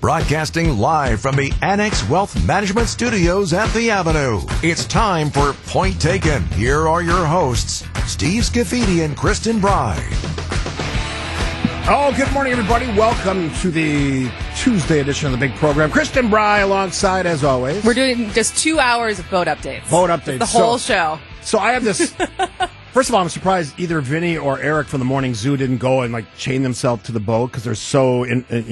Broadcasting live from the Annex Wealth Management Studios at the Avenue. It's time for Point Taken. Here are your hosts, Steve Scafidi and Kristen Bry. Oh, good morning, everybody. Welcome to the Tuesday edition of the big program. Kristen Bry alongside, as always. We're doing just 2 hours of boat updates. Boat updates. The whole show. So I have this... First of all, I'm surprised either Vinny or Eric from the Morning Zoo didn't go and chain themselves to the boat because they're so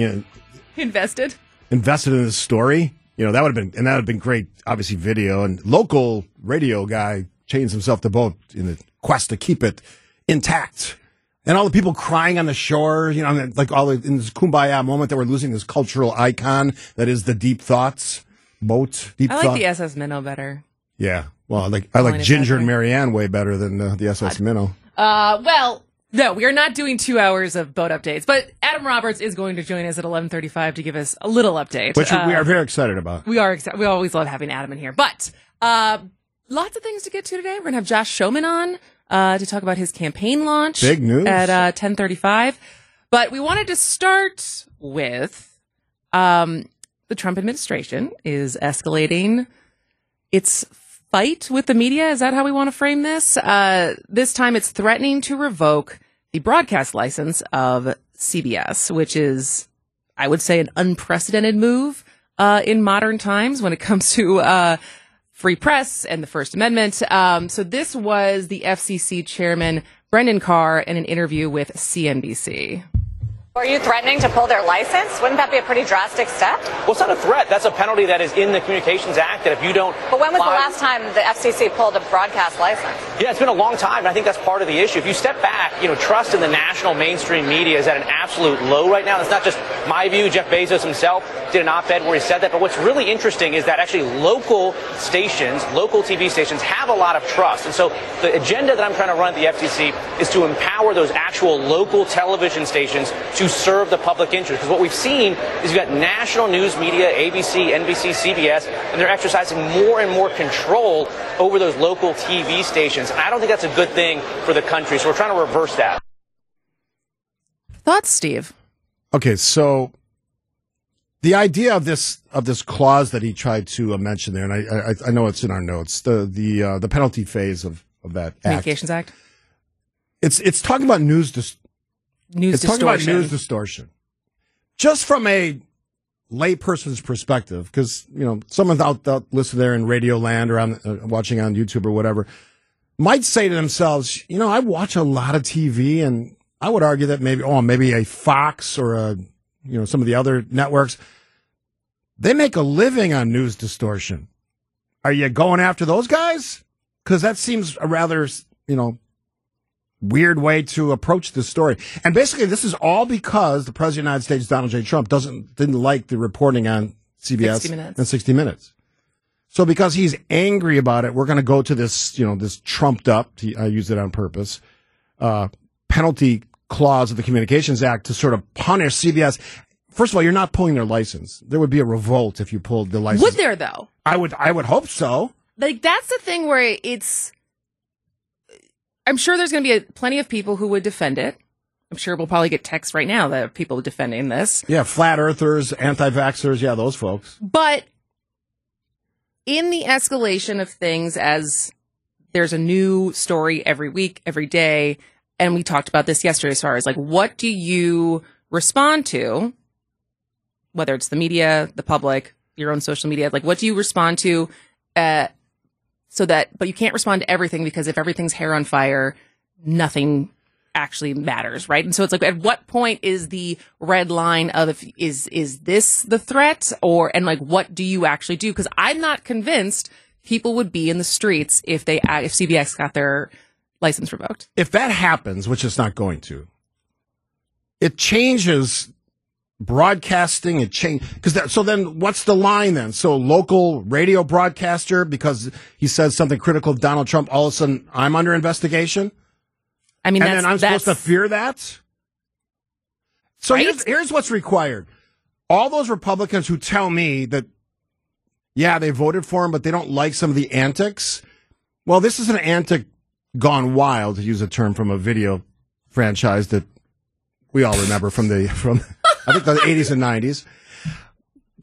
invested in this story. That would have been great. Obviously, video and local radio guy chains himself to the boat in the quest to keep it intact. And all the people crying on the shore, in this kumbaya moment that we're losing this cultural icon that is the Deep Thoughts boat. I like the SS Minnow better. Yeah. Well, I like Ginger and Marianne way better than the SS Minnow. Well, no, we are not doing 2 hours of boat updates, but Adam Roberts is going to join us at 11:35 to give us a little update. Which we are very excited about. We always love having Adam in here. But lots of things to get to today. We're going to have Josh Schoeman on to talk about his campaign launch. Big news. At 10:35. But we wanted to start with the Trump administration is escalating its fight with the media. Is that how we want to frame this? This time it's threatening to revoke the broadcast license of CBS, which is, I would say, an unprecedented move in modern times when it comes to free press and the First Amendment. So this was the FCC chairman, Brendan Carr, in an interview with CNBC. Are you threatening to pull their license? Wouldn't that be a pretty drastic step? Well, it's not a threat. That's a penalty that is in the Communications Act that if you don't... But when was the last time the FCC pulled a broadcast license? Yeah, it's been a long time, and I think that's part of the issue. If you step back, trust in the national mainstream media is at an absolute low right now. It's not just my view. Jeff Bezos himself did an op-ed where he said that. But what's really interesting is that actually local stations, local TV stations have a lot of trust. And so the agenda that I'm trying to run at the FCC is to empower those actual local television stations to serve the public interest. Because what we've seen is you've got national news media, ABC, NBC, CBS, and they're exercising more and more control over those local TV stations. And I don't think that's a good thing for the country. So we're trying to reverse that. Thoughts, Steve? Okay, so the idea of this clause that he tried to mention there, and I know it's in our notes, the penalty phase of that Communications Act. It's talking about news distortion. Just from a layperson's perspective, because, someone out listening there in Radio Land or watching on YouTube or whatever might say to themselves, I watch a lot of TV, and I would argue that maybe a Fox or some of the other networks, they make a living on news distortion. Are you going after those guys? Because that seems a rather, weird way to approach this story. And basically, this is all because the President of the United States, Donald J. Trump, didn't like the reporting on CBS and 60 Minutes. So because he's angry about it, we're going to go to this, this trumped up, I used it on purpose, penalty clause of the Communications Act to sort of punish CBS. First of all, you're not pulling their license. There would be a revolt if you pulled the license. Would there, though? I would hope so. That's the thing where I'm sure there's going to be plenty of people who would defend it. I'm sure we'll probably get texts right now that are people defending this. Yeah, flat earthers, anti-vaxxers, yeah, those folks. But in the escalation of things, as there's a new story every week, every day, and we talked about this yesterday as far as what do you respond to, whether it's the media, the public, your own social media, what do you respond to but you can't respond to everything, because if everything's hair on fire, nothing actually matters, right? And so it's at what point is the red line of is this the threat, and what do you actually do? Because I'm not convinced people would be in the streets if CBS got their license revoked. If that happens, which it's not going to, it changes broadcasting. So then what's the line then? So local radio broadcaster, because he says something critical of Donald Trump, all of a sudden I'm under investigation? I mean, and then I'm supposed to fear that? So right? here's what's required. All those Republicans who tell me that, yeah, they voted for him, but they don't like some of the antics. Well, this is an antic gone wild, to use a term from a video franchise that we all remember from I think the 80s and 90s.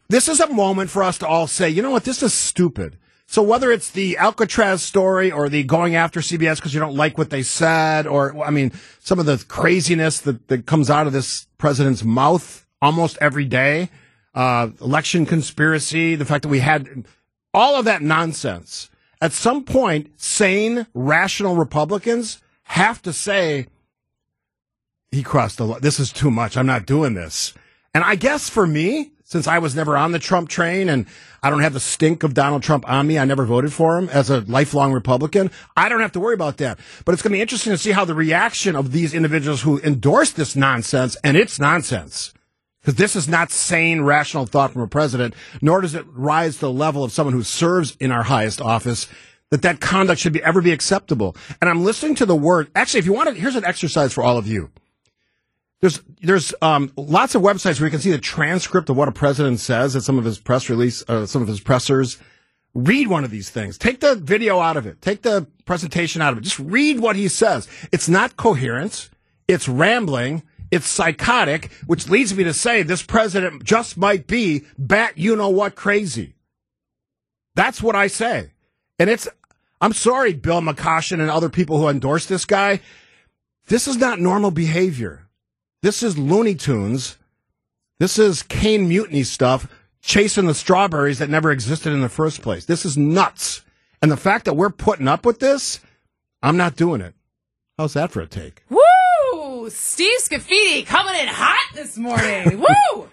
This is a moment for us to all say, you know what, this is stupid. So whether it's the Alcatraz story or the going after CBS because you don't like what they said, or, I mean, some of the craziness that comes out of this president's mouth almost every day, election conspiracy, the fact that we had all of that nonsense. At some point, sane, rational Republicans have to say, he crossed the line. This is too much. I'm not doing this. And I guess for me, since I was never on the Trump train and I don't have the stink of Donald Trump on me, I never voted for him as a lifelong Republican, I don't have to worry about that. But it's going to be interesting to see how the reaction of these individuals who endorse this nonsense, and it's nonsense, because this is not sane, rational thought from a president, nor does it rise to the level of someone who serves in our highest office, that conduct should ever be acceptable. And I'm listening to the word. Actually, if you want to, here's an exercise for all of you. There's lots of websites where you can see the transcript of what a president says at some of his press release, some of his pressers. Read one of these things. Take the video out of it. Take the presentation out of it. Just read what he says. It's not coherent. It's rambling. It's psychotic, which leads me to say this president just might be bat-you-know-what crazy. That's what I say. And I'm sorry, Bill McCoshen and other people who endorse this guy. This is not normal behavior. This is Looney Tunes. This is Caine Mutiny stuff, chasing the strawberries that never existed in the first place. This is nuts. And the fact that we're putting up with this, I'm not doing it. How's that for a take? Woo! Steve Scafidi coming in hot this morning. Woo!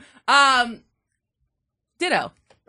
Ditto.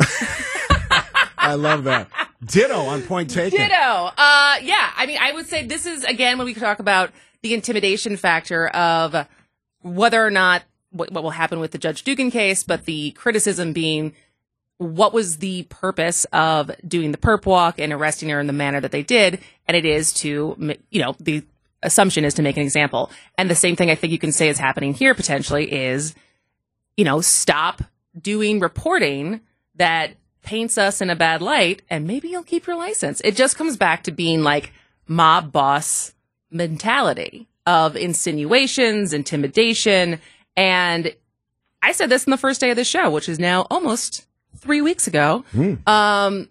I love that. Ditto on point taken. Ditto. Yeah, I mean, I would say this is, again, when we talk about the intimidation factor of whether or not what will happen with the Judge Dugan case, but the criticism being what was the purpose of doing the perp walk and arresting her in the manner that they did, and it is to, the assumption is to make an example. And the same thing I think you can say is happening here potentially is, stop doing reporting that paints us in a bad light, and maybe you'll keep your license. It just comes back to being like mob boss mentality of insinuations, intimidation. And I said this in the first day of the show, which is now almost 3 weeks ago. Doesn't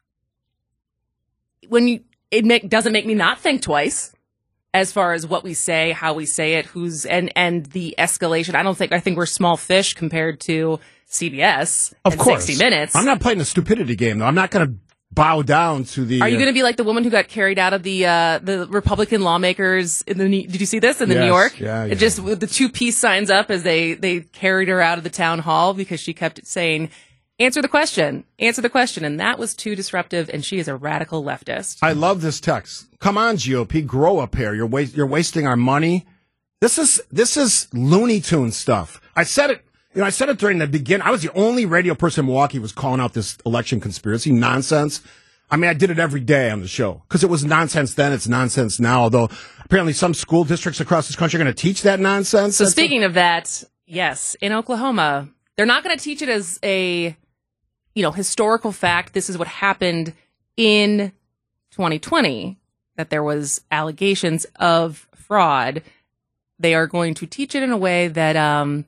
make me not think twice as far as what we say, how we say it, and the escalation. I think we're small fish compared to CBS of course. 60 Minutes. I'm not playing a stupidity game, though. I'm not going to bow down to the... Are you going to be like the woman who got carried out of the Republican lawmakers did you see this in New York? Yeah. It just with the two peace signs up as they carried her out of the town hall because she kept saying, answer the question. And that was too disruptive, and she is a radical leftist. I love this text. Come on, GOP, grow up here. You're wasting our money. This is Looney Tunes stuff. I said it during the beginning. I was the only radio person in Milwaukee who was calling out this election conspiracy nonsense. I mean, I did it every day on the show because it was nonsense then. It's nonsense now, although apparently some school districts across this country are going to teach that nonsense. So speaking of that, yes, in Oklahoma, they're not going to teach it as a, historical fact. This is what happened in 2020, that there was allegations of fraud. They are going to teach it in a way that,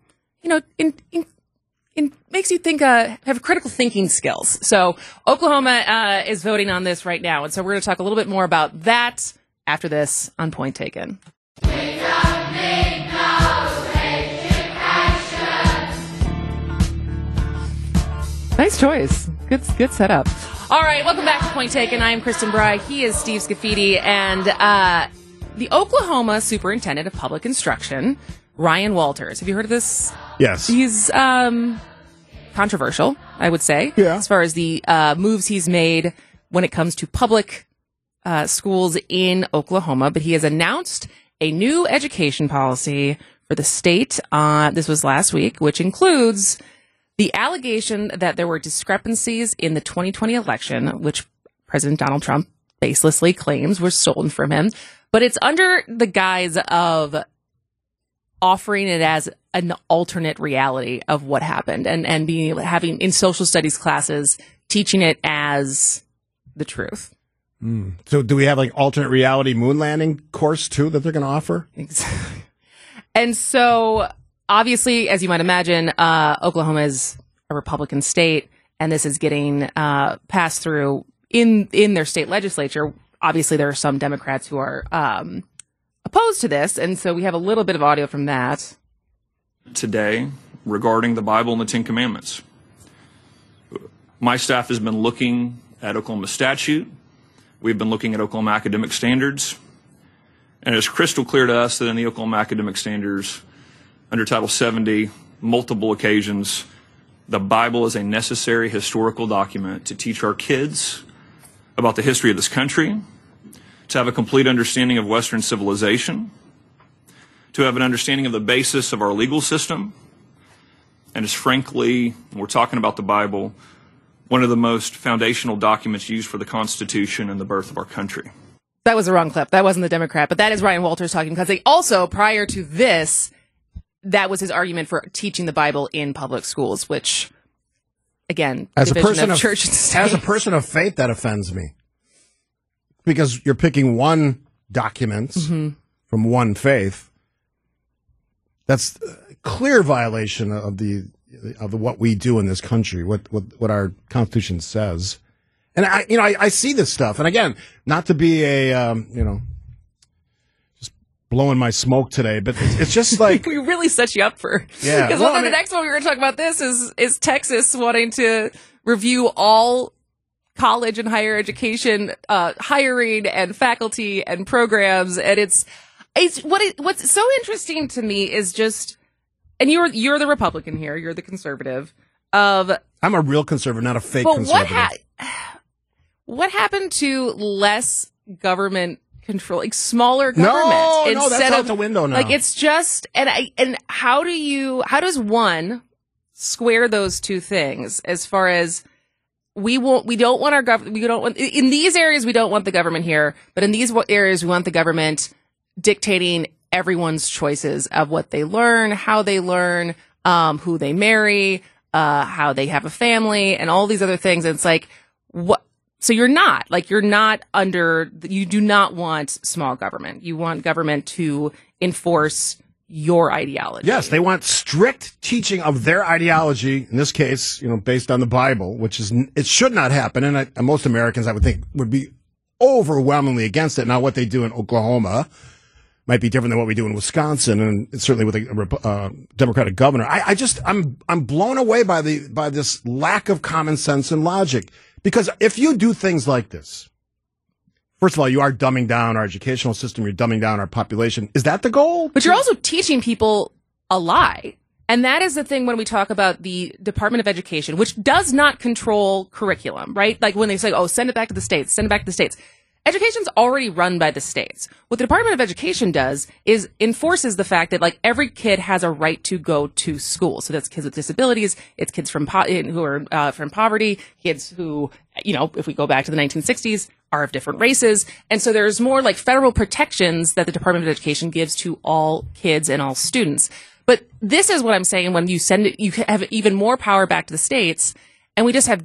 it makes you think, have critical thinking skills. So Oklahoma is voting on this right now. And so we're going to talk a little bit more about that after this on Point Taken. We don't need no education. Nice choice. Good setup. All right, welcome back to Point Taken. I am Kristen Bry. He is Steve Scafidi. And the Oklahoma Superintendent of Public Instruction, Ryan Walters. Have you heard of this? Yes. He's controversial, I would say, as far as the moves he's made when it comes to public schools in Oklahoma. But he has announced a new education policy for the state. This was last week, which includes the allegation that there were discrepancies in the 2020 election, which President Donald Trump baselessly claims were stolen from him. But it's under the guise of offering it as an alternate reality of what happened and having in social studies classes, teaching it as the truth. So do we have like alternate reality moon landing course too that they're going to offer? Exactly. And so obviously, as you might imagine, Oklahoma is a Republican state, and this is getting passed through in their state legislature. Obviously, there are some Democrats who are opposed to this, and so we have a little bit of audio from that. Today, regarding the Bible and the Ten Commandments. My staff has been looking at Oklahoma statute. We've been looking at Oklahoma academic standards. And it's crystal clear to us that in the Oklahoma academic standards, under Title 70, multiple occasions, the Bible is a necessary historical document to teach our kids about the history of this country, to have a complete understanding of Western civilization, to have an understanding of the basis of our legal system, and is frankly, when we're talking about the Bible, one of the most foundational documents used for the Constitution and the birth of our country. That was the wrong clip. That wasn't the Democrat, but that is Ryan Walters talking, because they also, prior to this, that was his argument for teaching the Bible in public schools, which, again, as a person of church and state. As a person of faith, that offends me, because you're picking one document from one faith. That's a clear violation of what we do in this country, what our Constitution says. And I see this stuff, and again, not to be a just blowing my smoke today, but it's just like we really set you up for because the next one we were going to talk about this is Texas wanting to review all college and higher education hiring and faculty and programs, and what's so interesting to me is just, and you're the Republican here, you're the conservative of. I'm a real conservative, not a fake conservative. What happened to less government control, like smaller government? No, that's out the window now. Like it's just, and how does one square those two things as far as we don't want our government, in these areas we don't want the government here, but in these areas we want the government dictating everyone's choices of what they learn, how they learn, who they marry, how they have a family, and all these other things. And it's like, what? So you do not want small government. You want government to enforce your ideology. Yes, they want strict teaching of their ideology, in this case, based on the Bible, it should not happen. And most Americans, I would think, would be overwhelmingly against it. Now, what they do in Oklahoma might be different than what we do in Wisconsin, and certainly with a Democratic governor. I'm blown away by this lack of common sense and logic. Because if you do things like this, first of all, you are dumbing down our educational system, you're dumbing down our population. Is that the goal? But you're also teaching people a lie. And that is the thing when we talk about the Department of Education, which does not control curriculum, right? Like when they say, send it back to the states, send it back to the states. Education's already run by the states. What the Department of Education does is enforces the fact that like every kid has a right to go to school. So that's kids with disabilities, it's kids who are from poverty, kids who, if we go back to the 1960s, are of different races. And so there's more like federal protections that the Department of Education gives to all kids and all students. But this is what I'm saying, when you send it, you have even more power back to the states, and we just have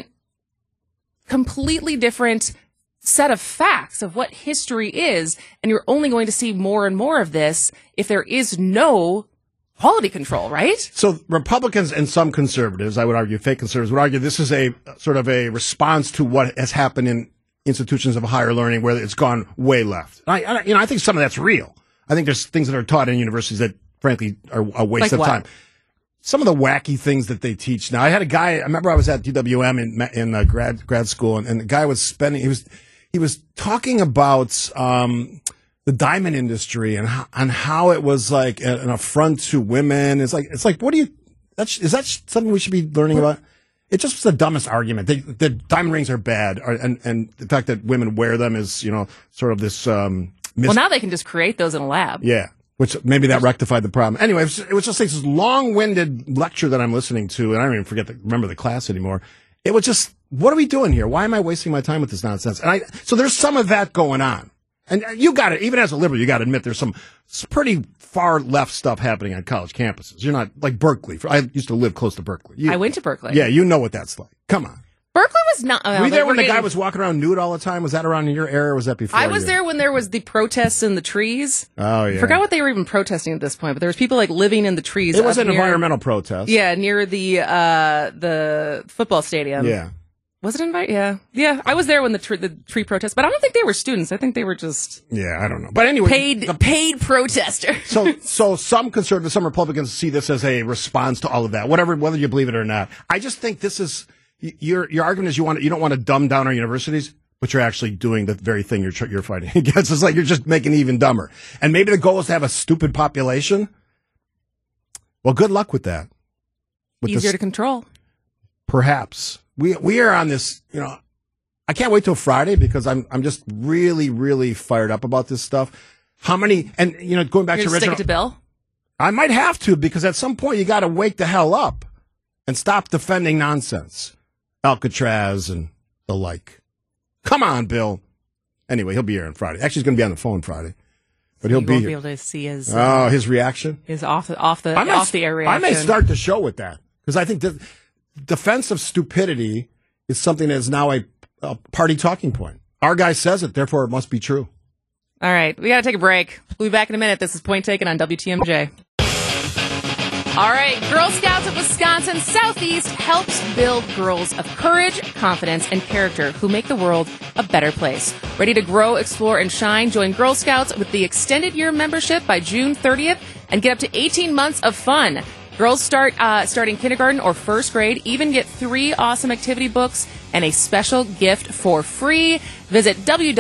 completely different set of facts of what history is, and you're only going to see more and more of this if there is no quality control, right? So Republicans and some conservatives, I would argue, fake conservatives, would argue this is a sort of a response to what has happened in institutions of higher learning where it's gone way left. I think some of that's real. I think there's things that are taught in universities that, frankly, are a waste of time. Some of the wacky things that they teach now. I had a guy, I remember I was at DWM in grad school, and the guy was he was talking about the diamond industry and how it was like an affront to women. It's like, is that something we should be learning about? It just was the dumbest argument. The diamond rings are bad, and the fact that women wear them is, sort of this. Well, now they can just create those in a lab. Yeah, which maybe that rectified the problem. Anyway, it was just like this long-winded lecture that I'm listening to, and I don't even remember the class anymore. It was just, what are we doing here? Why am I wasting my time with this nonsense? So there's some of that going on. And you got it, even as a liberal, you got to admit there's some pretty far left stuff happening on college campuses. You're not like Berkeley. I used to live close to Berkeley. I went to Berkeley. Yeah, you know what that's like. Come on. Berkeley was not. Were you there when the guy was walking around nude all the time? Was that around in your era or was that before? I was there when there was the protests in the trees. Oh, yeah. I forgot what they were even protesting at this point, but there was people like living in the trees. It was an environmental protest. Yeah, near the football stadium. Yeah. Was it invite? Yeah. Yeah. I was there when the tree protest, but I don't think they were students. I think they were just. Yeah, I don't know. But anyway. Paid protesters. So some conservatives, some Republicans see this as a response to all of that, whether you believe it or not. I just think this is, your argument is you don't want to dumb down our universities, but you're actually doing the very thing you're fighting against. It's like you're just making it even dumber. And maybe the goal is to have a stupid population. Well, good luck with that. Easier to control. Perhaps. We are on this, I can't wait till Friday because I'm just really, really fired up about this stuff. How many, and going back to original. Stick it to Bill? I might have to because at some point you got to wake the hell up and stop defending nonsense. Alcatraz and the like. Come on, Bill. Anyway, he'll be here on Friday. Actually, he's going to be on the phone Friday. But he'll be here. Be able to see his reaction? His off the air reaction. I may start the show with that because I think that defense of stupidity is something that is now a party talking point. Our guy says it, therefore it must be true. All right, we got to take a break. We'll be back in a minute. This is Point Taken on WTMJ. All right, Girl Scouts of Wisconsin Southeast helps build girls of courage, confidence, and character who make the world a better place. Ready to grow, explore, and shine? Join Girl Scouts with the extended year membership by June 30th and get up to 18 months of fun. Girls starting kindergarten or first grade even get 3 awesome activity books and a special gift for free. Visit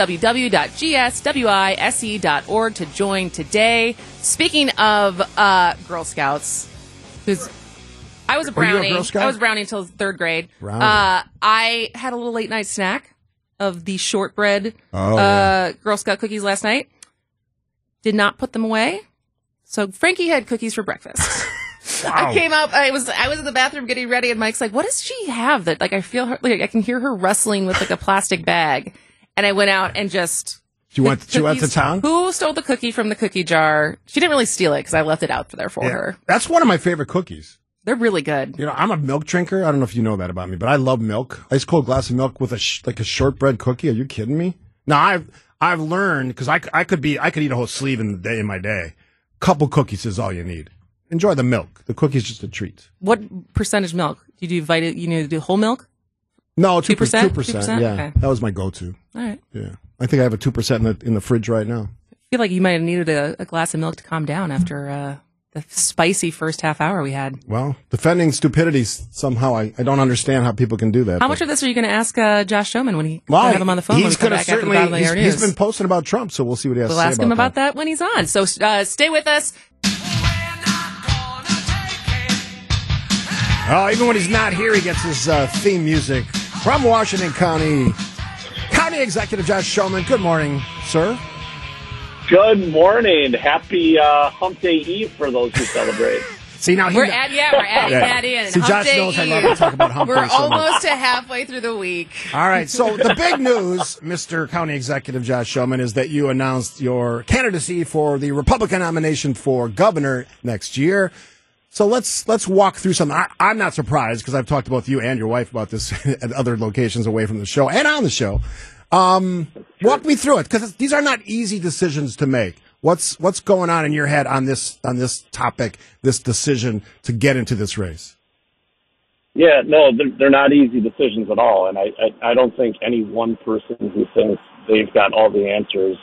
www.gswise.org to join today. Speaking of Girl Scouts, I was a brownie. Were you a Girl Scout? I was brownie until 3rd grade. Brownie. I had a little late night snack of the shortbread Girl Scout cookies last night. Did not put them away. So Frankie had cookies for breakfast. Wow. I came up. I was in the bathroom getting ready, and Mike's like, "What does she have that I feel her I can hear her rustling with a plastic bag?" And I went out and just. She went to town. Who stole the cookie from the cookie jar? She didn't really steal it because I left it out there for her. That's one of my favorite cookies. They're really good. I'm a milk drinker. I don't know if you know that about me, but I love milk. Ice cold glass of milk with a shortbread cookie. Are you kidding me? Now I've learned because I could eat a whole sleeve in my day. Couple cookies is all you need. Enjoy the milk. The cookie's just a treat. What percentage milk? Do you do whole milk? No, 2%. 2%. Yeah, okay. That was my go-to. All right. Yeah, I think I have a 2% in the fridge right now. I feel like you might have needed a glass of milk to calm down after the spicy first half hour we had. Well, defending stupidity somehow I don't understand how people can do that. How much of this are you going to ask Josh Showman when he have him on the phone? He's going to certainly. He's been posting about Trump, so we'll see what he has to say. We'll ask him about that when he's on. So stay with us. Oh, even when he's not here, he gets his theme music from Washington County. County Executive Josh Showman. Good morning, sir. Good morning. Happy Hump Day Eve for those who celebrate. See, now we're adding that in. See, Josh knows I love to talk about Hump Day. We're almost to halfway through the week. All right. So the big news, Mr. County Executive Josh Showman, is that you announced your candidacy for the Republican nomination for governor next year. So let's walk through something. I'm not surprised because I've talked about you and your wife about this at other locations away from the show and on the show. Walk me through it because these are not easy decisions to make. What's going on in your head on this topic, this decision to get into this race? Yeah, no, they're not easy decisions at all, and I don't think any one person who thinks they've got all the answers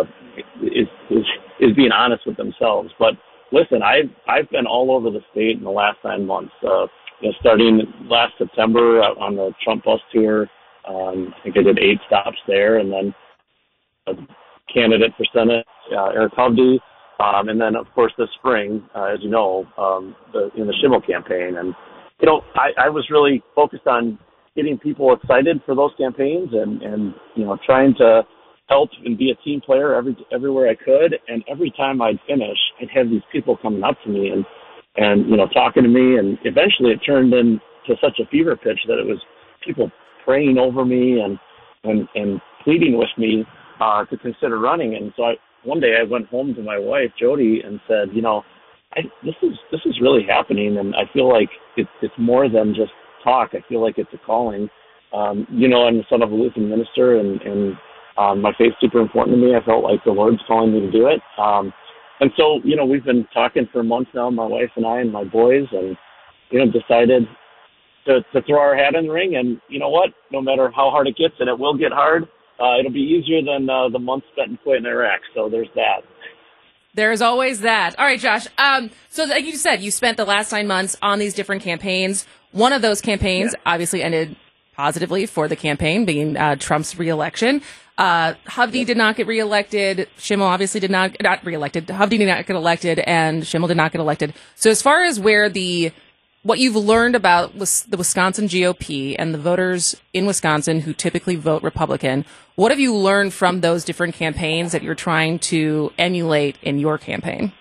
is being honest with themselves. But listen, I've been all over the state in the last 9 months. Starting last September on the Trump bus tour. I think I did 8 stops there, and then a candidate for Senate, Eric Hovde, and then of course this spring, as you know, in the Schimmel campaign. And I was really focused on getting people excited for those campaigns, and trying to help and be a team player everywhere I could. And every time I'd finish, I'd have these people coming up to me and talking to me, and eventually it turned into such a fever pitch that it was people praying over me and pleading with me to consider running. And so one day I went home to my wife, Jody, and said, this is really happening, and I feel like it's more than just talk. I feel like it's a calling, You know, I'm the son of a Lutheran minister, and my faith's super important to me. I felt like the Lord's calling me to do it. And so, you know, we've been talking for months now, my wife and I and my boys, and, you know, decided to throw our hat in the ring. And you know what? No matter how hard it gets, and it will get hard, it'll be easier than the months spent in Kuwait and Iraq. So there's that. There's always that. All right, Josh. So like you said, you spent the last 9 months on these different campaigns. One of those campaigns obviously ended positively for the campaign, being Trump's reelection. Hovde did not get reelected. Schimmel obviously did not reelected. Hovde did not get elected, and Schimmel did not get elected. So as far as what you've learned about the Wisconsin GOP and the voters in Wisconsin who typically vote Republican, what have you learned from those different campaigns that you're trying to emulate in your campaign?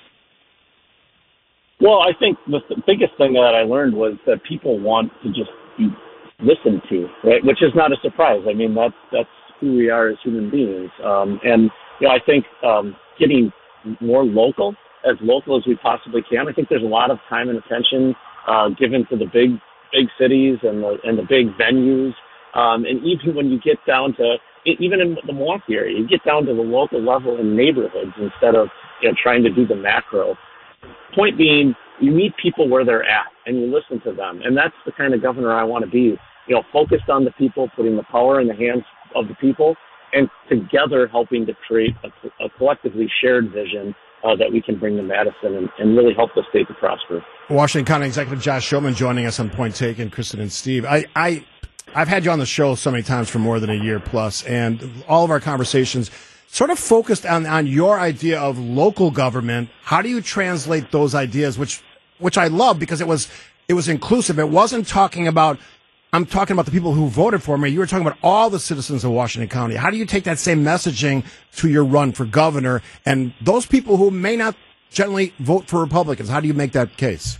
Well, I think the biggest thing that I learned was that people want to just be listened to, right? Which is not a surprise. I mean, that's who we are as human beings. And, you know, I think getting more local as we possibly can. I think there's a lot of time and attention given to the big cities and the big venues. And even when you get down to, even in the Milwaukee area, you get down to the local level in neighborhoods instead of, you know, trying to do the macro. Point being, you meet people where they're at and you listen to them. And that's the kind of governor I want to be, you know, focused on the people, putting the power in the hands of the people, and together helping to create a collectively shared vision that we can bring to Madison and really help the state to prosper. Washington County Executive Josh Shulman joining us on Point Taken. Kristen and Steve. I've had you on the show so many times for more than a year plus, and all of our conversations sort of focused on your idea of local government. How do you translate those ideas, which I love because it was inclusive. It wasn't talking about, I'm talking about the people who voted for me. You were talking about all the citizens of Washington County. How do you take that same messaging to your run for governor and those people who may not generally vote for Republicans? How do you make that case?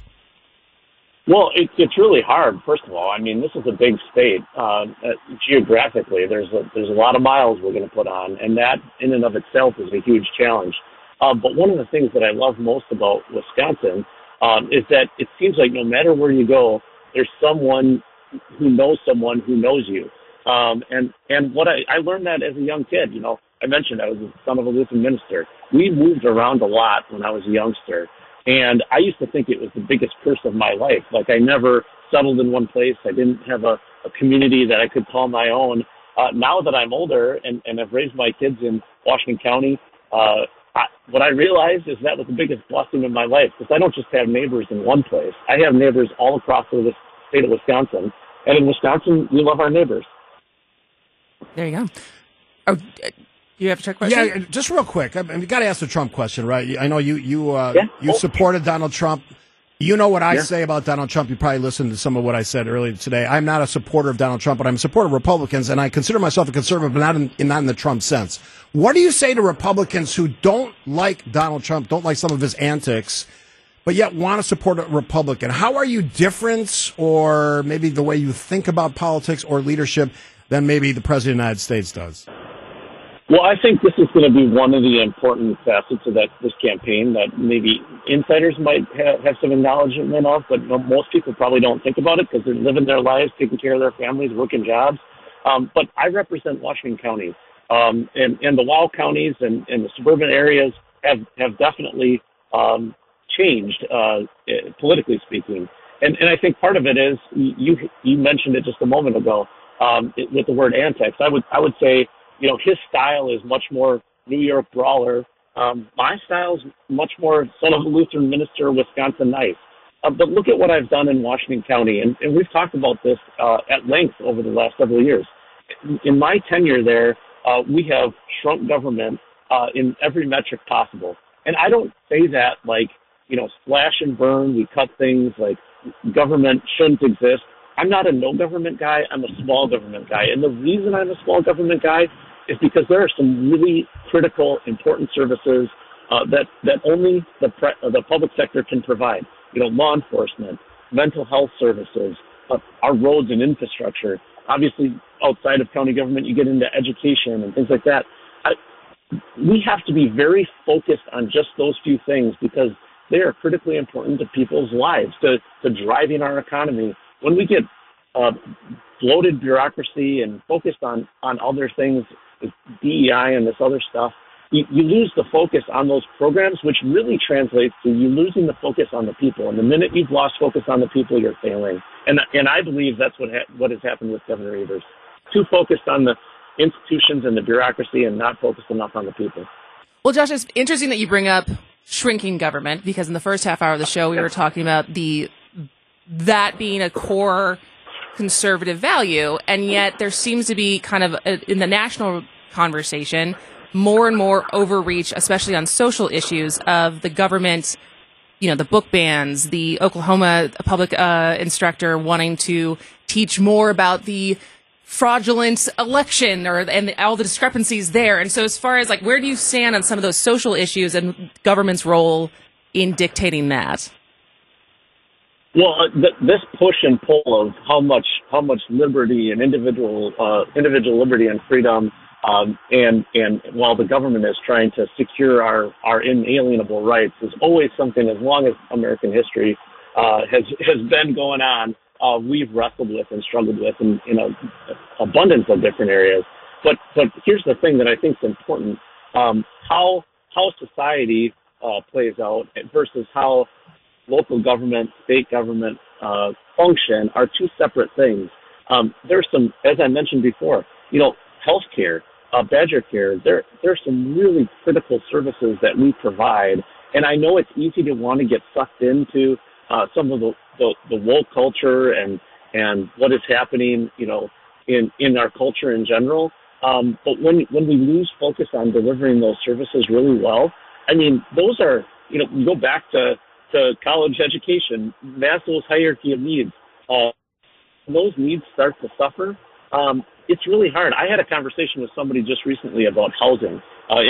Well, it's really hard. First of all, I mean, this is a big state. Geographically, there's a lot of miles we're going to put on, and that in and of itself is a huge challenge. But one of the things that I love most about Wisconsin is that it seems like no matter where you go, there's someone who knows you. And what I learned that as a young kid. You know, I mentioned I was the son of a Lutheran minister. We moved around a lot when I was a youngster. And I used to think it was the biggest curse of my life. Like, I never settled in one place. I didn't have a community that I could call my own. Now that I'm older and have raised my kids in Washington County, what I realized is that was the biggest blessing of my life, because I don't just have neighbors in one place. I have neighbors all across the state of Wisconsin. And in Wisconsin, we love our neighbors. There you go. Oh, you have a trick question? Yeah, just real quick. I mean, you got to ask the Trump question, right? I know you supported Donald Trump. You know what I say about Donald Trump. You probably listened to some of what I said earlier today. I'm not a supporter of Donald Trump, but I'm a supporter of Republicans, and I consider myself a conservative, but not in the Trump sense. What do you say to Republicans who don't like Donald Trump, don't like some of his antics, but yet want to support a Republican? How are you different, or maybe the way you think about politics or leadership, than maybe the President of the United States does? Well, I think this is going to be one of the important facets of this campaign that maybe insiders might have some acknowledgement of, but most people probably don't think about it because they're living their lives, taking care of their families, working jobs. But I represent Washington County, and the WOW counties and the suburban areas have definitely changed, politically speaking. And I think part of it is, you mentioned it just a moment ago, with the word antics. I would say, you know, his style is much more New York brawler. My style is much more son of a Lutheran minister, Wisconsin nice. But look at what I've done in Washington County, and we've talked about this at length over the last several years. In my tenure there, we have shrunk government in every metric possible. And I don't say that like, you know, slash and burn, we cut things, like government shouldn't exist. I'm not a no government guy. I'm a small government guy. And the reason I'm a small government guy is because there are some really critical, important services that only the public sector can provide. You know, law enforcement, mental health services, our roads and infrastructure. Obviously, outside of county government, you get into education and things like that. We have to be very focused on just those few things because they are critically important to people's lives, to driving our economy. When we get bloated bureaucracy and focused on other things, DEI and this other stuff, you lose the focus on those programs, which really translates to you losing the focus on the people. And the minute you've lost focus on the people, you're failing. And I believe that's what has happened with Governor Evers. Too focused on the institutions and the bureaucracy and not focused enough on the people. Well, Josh, it's interesting that you bring up shrinking government, because in the first half hour of the show, we were talking about that being a core conservative value, and yet there seems to be kind of in the national conversation more and more overreach, especially on social issues of the government, the book bans, the Oklahoma public instructor wanting to teach more about the fraudulent election and all the discrepancies there. And so as far as where do you stand on some of those social issues and government's role in dictating that? Well, this push and pull of how much liberty and individual liberty and freedom, and while the government is trying to secure our inalienable rights, is always something, as long as American history has been going on, we've wrestled with and struggled with in an abundance of different areas. But here's the thing that I think is important: how society plays out versus how local government, state government function are two separate things. There's some, as I mentioned before, healthcare, Badger Care. There's some really critical services that we provide, and I know it's easy to want to get sucked into some of the woke culture and what is happening, in our culture in general. But when we lose focus on delivering those services really well, I mean, those are, we go back to college education, Maslow's hierarchy of needs. Those needs start to suffer. It's really hard. I had a conversation with somebody just recently about housing.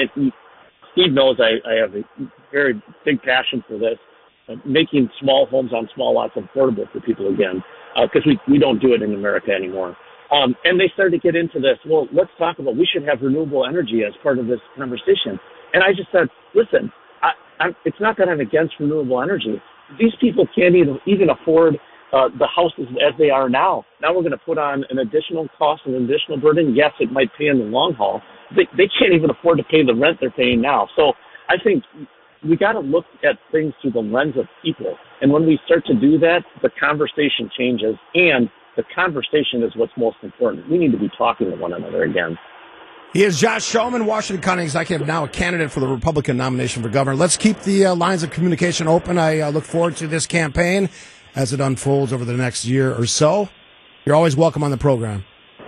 Steve knows I have a very big passion for this, making small homes on small lots affordable for people again, because we don't do it in America anymore. And they started to get into this. Well, let's talk about, we should have renewable energy as part of this conversation. And I just said, listen, it's not that I'm against renewable energy. These people can't even afford the houses as they are now. Now we're going to put on an additional cost, an additional burden. Yes, it might pay in the long haul. They can't even afford to pay the rent they're paying now. So I think we got to look at things through the lens of people. And when we start to do that, the conversation changes, and the conversation is what's most important. We need to be talking to one another again. He is Josh Shulman, Washington County executive, now a candidate for the Republican nomination for governor. Let's keep the lines of communication open. I look forward to this campaign as it unfolds over the next year or so. You're always welcome on the program.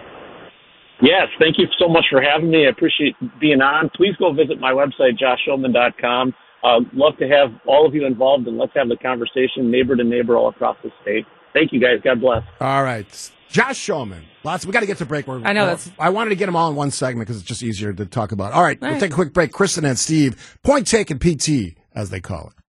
Yes, thank you so much for having me. I appreciate being on. Please go visit my website, joshshulman.com. Love to have all of you involved, and let's have the conversation neighbor to neighbor all across the state. Thank you, guys. God bless. All right. Josh Shulman. We got to get to break. I know I wanted to get them all in one segment because it's just easier to talk about. All right. We'll take a quick break. Kristen and Steve, Point Taken PT, as they call it.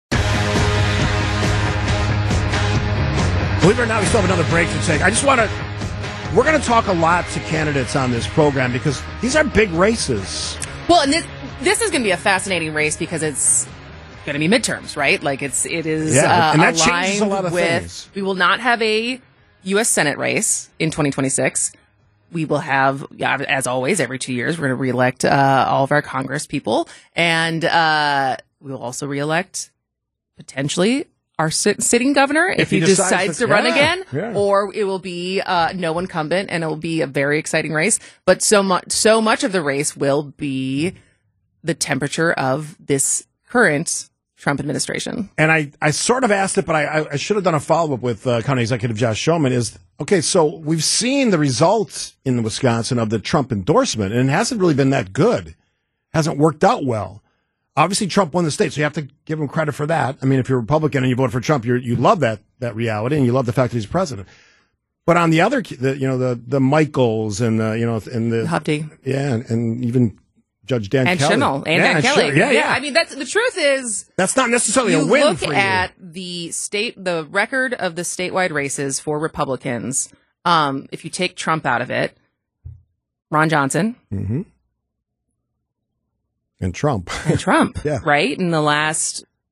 Believe it or not, we still have another break to take. We're going to talk a lot to candidates on this program because these are big races. Well, and this is going to be a fascinating race because it's going to be midterms, right? It is and that aligned changes a lot of with, things. We will not have a U.S. Senate race in 2026. We will have, as always, every 2 years, we're going to reelect all of our Congress people. And we will also reelect, potentially, our sitting governor if he decides to run again. Yeah. Or it will be no incumbent, and it will be a very exciting race. But so much of the race will be the temperature of this current Trump administration. And I sort of asked it, but I should have done a follow-up with County Executive Josh Shulman is, okay, so we've seen the results in Wisconsin of the Trump endorsement, and it hasn't really been that good. Hasn't worked out well. Obviously, Trump won the state, so you have to give him credit for that. I mean, if you're a Republican and you vote for Trump, you love that reality, and you love the fact that he's president. But on the other, the Michaels and the Huffy, and even Judge Dan and Kelly. Schimmel and Dan Kelly. Yeah. I mean, the truth is that's not necessarily a win for you. Look at the record of the statewide races for Republicans. If you take Trump out of it, Ron Johnson. Mm-hmm. And Trump. Yeah. Right? In the last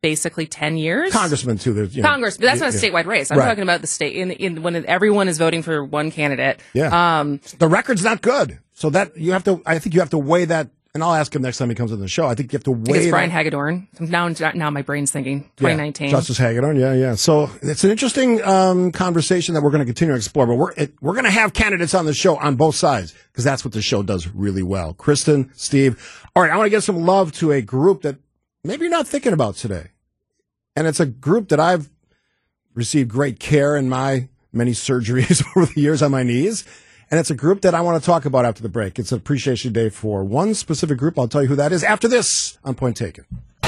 basically 10 years. Congressman, too. Congress, but that's not a statewide race. I'm talking about the state in when everyone is voting for one candidate. Yeah. The record's not good. So that I think you have to weigh that. And I'll ask him next time he comes on the show. I think you have to weigh. It's Brian Hagedorn. Now my brain's thinking 2019. Yeah, Justice Hagedorn. Yeah. So it's an interesting conversation that we're going to continue to explore. But we're going to have candidates on the show on both sides because that's what the show does really well. Kristen, Steve. All right, I want to give some love to a group that maybe you're not thinking about today, and it's a group that I've received great care in my many surgeries over the years on my knees. And it's a group that I want to talk about after the break. It's an appreciation day for one specific group. I'll tell you who that is after this on Point Taken.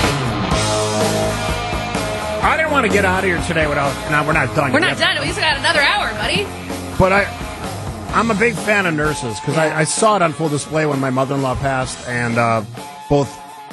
I didn't want to get out of here today without... No, we're not done. We're not done. We still got another hour, buddy. But I'm a big fan of nurses because I saw it on full display when my mother-in-law passed. And both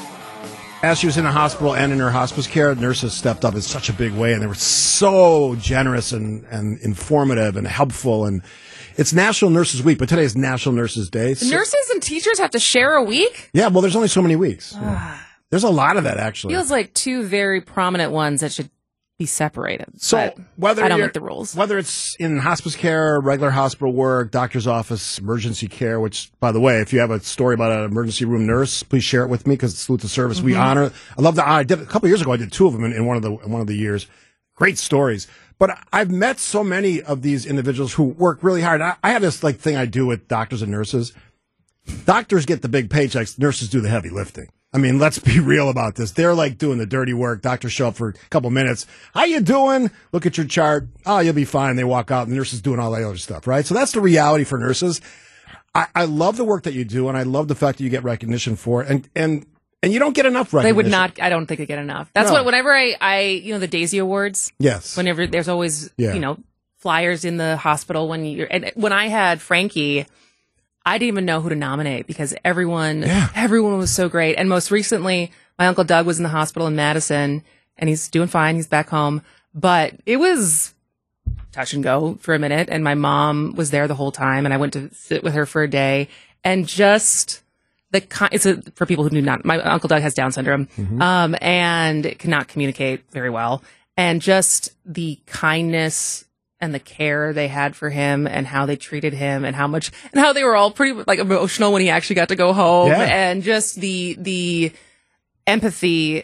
as she was in the hospital and in her hospice care, nurses stepped up in such a big way. And they were so generous and informative and helpful. And it's National Nurses Week, but today is National Nurses Day. So, nurses and teachers have to share a week? Yeah, well, there's only so many weeks. There's a lot of that, actually. Feels like two very prominent ones that should be separated. So whether I don't make the rules. Whether it's in hospice care, regular hospital work, doctor's office, emergency care, which, by the way, if you have a story about an emergency room nurse, please share it with me because it's salute to service. Mm-hmm. We honor. I love the honor. I did a couple of years ago. I did two of them in one of the years. Great stories. But I've met so many of these individuals who work really hard. I have this thing I do with doctors and nurses. Doctors get the big paychecks. Nurses do the heavy lifting. I mean, let's be real about this. They're like doing the dirty work. Doctors show up for a couple minutes. How you doing? Look at your chart. Oh, you'll be fine. They walk out. And the nurses doing all that other stuff, right? So that's the reality for nurses. I love the work that you do, and I love the fact that you get recognition for it. And you don't get enough recognition. They would not. I don't think they get enough. That's what. Whenever I the Daisy Awards. Yes. Whenever there's always flyers in the hospital when I had Frankie, I didn't even know who to nominate because everyone was so great. And most recently, my Uncle Doug was in the hospital in Madison, and he's doing fine. He's back home, but it was touch and go for a minute. And my mom was there the whole time, and I went to sit with her for a day, and just. For people who do not, my Uncle Doug has Down syndrome, and cannot communicate very well. And just the kindness and the care they had for him and how they treated him and how they were all pretty emotional when he actually got to go home and just the empathy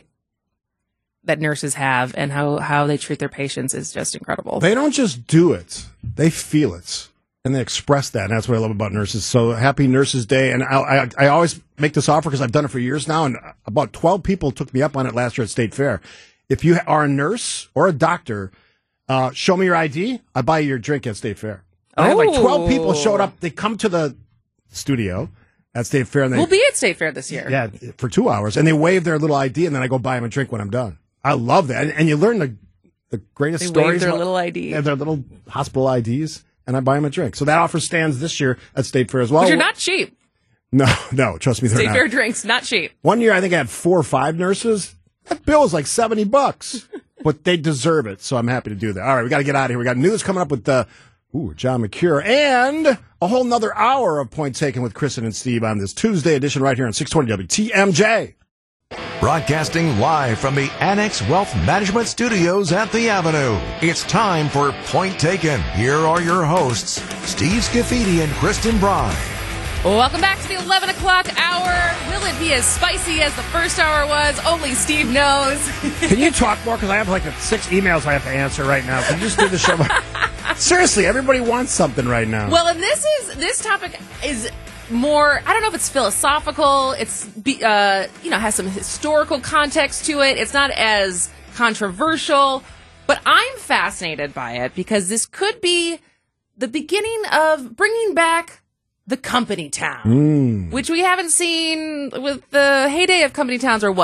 that nurses have and how they treat their patients is just incredible. They don't just do it. They feel it. And they express that, and that's what I love about nurses. So happy Nurses Day. And I always make this offer because I've done it for years now, and about 12 people took me up on it last year at State Fair. If you are a nurse or a doctor, show me your ID, I buy you your drink at State Fair. I had 12 people showed up. They come to the studio at State Fair. And we'll be at State Fair this year. Yeah, for 2 hours. And they wave their little ID, and then I go buy them a drink when I'm done. I love that. And you learn the greatest stories. They wave their little ID. Yeah, their little hospital IDs. And I buy them a drink. So that offer stands this year at State Fair as well. But you're not cheap. No, trust me, they're State not. Fair drinks, not cheap. One year, I think I had 4 or 5 nurses. That bill is like $70, but they deserve it. So I'm happy to do that. All right, we got to get out of here. We got news coming up with John McCure and a whole nother hour of Point Taken with Kristen and Steve on this Tuesday edition right here on 620 WTMJ. Broadcasting live from the Annex Wealth Management Studios at the Avenue. It's time for Point Taken. Here are your hosts, Steve Scafidi and Kristen Bry. Welcome back to the 11 o'clock hour. Will it be as spicy as the first hour was? Only Steve knows. Can you talk more? Because I have 6 emails I have to answer right now. Can you just do the show? Seriously, everybody wants something right now. Well, and this topic is more, I don't know if it's philosophical, it's has some historical context to it. It's not as controversial, but I'm fascinated by it because this could be the beginning of bringing back the company town, which we haven't seen with the heyday of company towns, or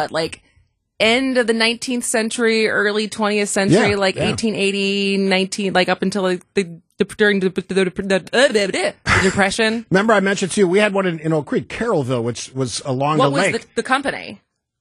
end of the 19th century, early 20th century, 1880, 19, up until during the Depression. Remember I mentioned to you, we had one in Oak Creek, Carrollville, which was along the lake. What was the company?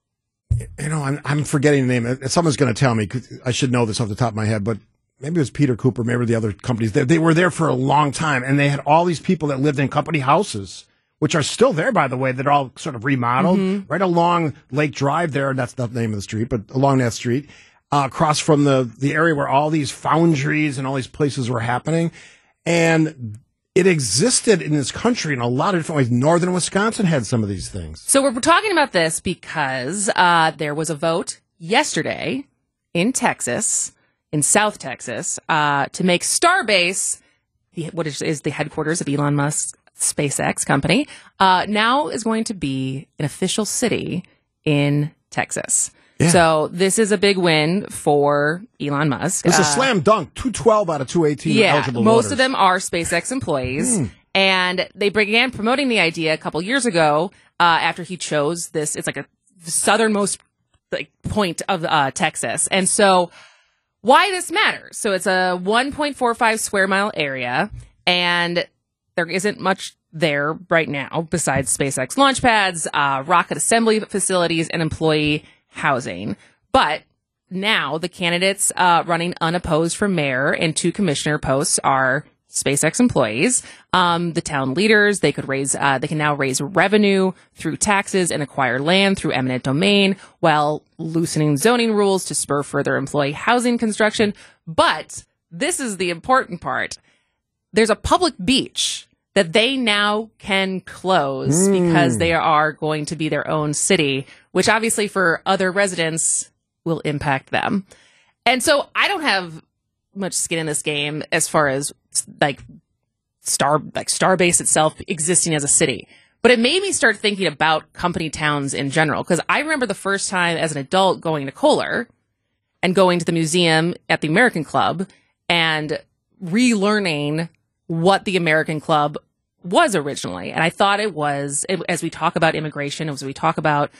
I'm forgetting the name. Someone's going to tell me. I should know this off the top of my head, but maybe it was Peter Cooper, maybe the other companies. They were there for a long time, and they had all these people that lived in company houses which are still there, by the way, that are all sort of remodeled, right along Lake Drive there. That's not the name of the street, but along that street, across from the area where all these foundries and all these places were happening. And it existed in this country in a lot of different ways. Northern Wisconsin had some of these things. So we're talking about this because there was a vote yesterday in Texas, in South Texas, to make Starbase, what is the headquarters of Elon Musk's SpaceX company, now is going to be an official city in Texas. Yeah. So this is a big win for Elon Musk. It's a slam dunk. 212 out of 218 eligible most voters. Of them are SpaceX employees. And they began promoting the idea a couple years ago after he chose this. It's like a southernmost point of Texas. And so why this matters. So it's a 1.45 square mile area, and there isn't much there right now besides SpaceX launch pads, rocket assembly facilities, and employee housing. But now the candidates running unopposed for mayor and 2 commissioner posts are SpaceX employees. The town leaders, they can now raise revenue through taxes and acquire land through eminent domain while loosening zoning rules to spur further employee housing construction. But this is the important part. There's a public beach that they now can close because they are going to be their own city, which obviously for other residents will impact them. And so I don't have much skin in this game as far as Starbase itself existing as a city. But it made me start thinking about company towns in general, because I remember the first time as an adult going to Kohler and going to the museum at the American Club and relearning what the American Club was originally. And I thought as we talk about immigration, as we talk about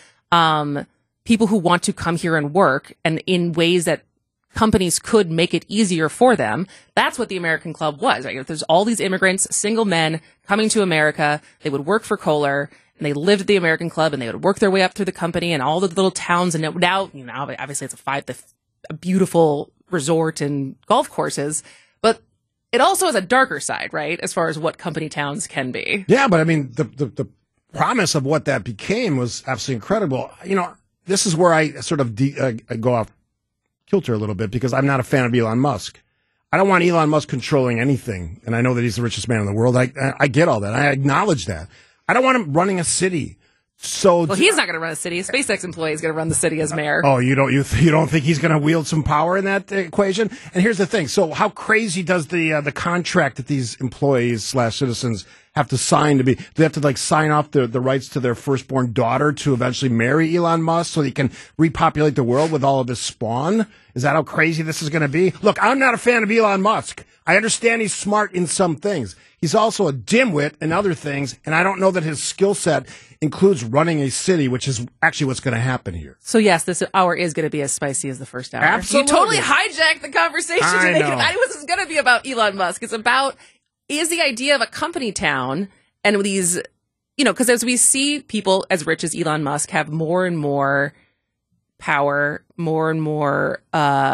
people who want to come here and work, and in ways that companies could make it easier for them, that's what the American Club was. Right? There's all these immigrants, single men coming to America. They would work for Kohler, and they lived at the American Club, and they would work their way up through the company and all the little towns. And now, obviously it's a beautiful resort and golf courses, but it also has a darker side, right? As far as what company towns can be. Yeah, but I mean, the promise of what that became was absolutely incredible. This is where I sort of go off kilter a little bit, because I'm not a fan of Elon Musk. I don't want Elon Musk controlling anything, and I know that he's the richest man in the world. I get all that. I acknowledge that. I don't want him running a city. So he's not going to run a city. A SpaceX employee is going to run the city as mayor. Oh, you don't think he's going to wield some power in that equation? And here's the thing. So how crazy does the contract that these employees / citizens have to sign to be? Do they have to sign off the rights to their firstborn daughter to eventually marry Elon Musk so he can repopulate the world with all of his spawn? Is that how crazy this is going to be? Look, I'm not a fan of Elon Musk. I understand he's smart in some things. He's also a dimwit in other things, and I don't know that his skill set includes running a city, which is actually what's going to happen here. So yes, this hour is going to be as spicy as the first hour. Absolutely. You totally hijacked the conversation to make it. This is going to be about Elon Musk. It's about, is the idea of a company town and these, because as we see people as rich as Elon Musk have more and more power, more and more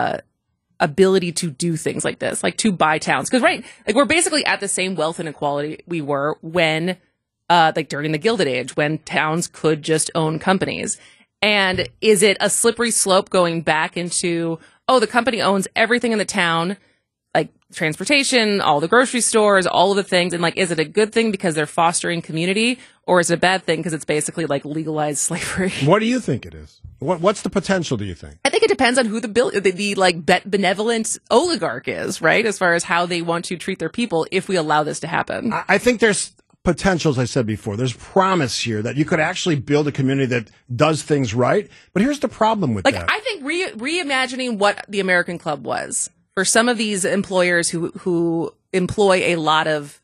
ability to do things like this, like to buy towns. Because we're basically at the same wealth inequality we were when during the Gilded Age, when towns could just own companies. And is it a slippery slope going back into, the company owns everything in the town, like transportation, all the grocery stores, all of the things, and is it a good thing because they're fostering community, or is it a bad thing because it's basically legalized slavery? What do you think it is? What's the potential, do you think? I think it depends on who the benevolent oligarch is, right? As far as how they want to treat their people if we allow this to happen. I think there's potential, as I said before. There's promise here that you could actually build a community that does things right. But here's the problem with that. I think reimagining what the American Club was for some of these employers who employ a lot of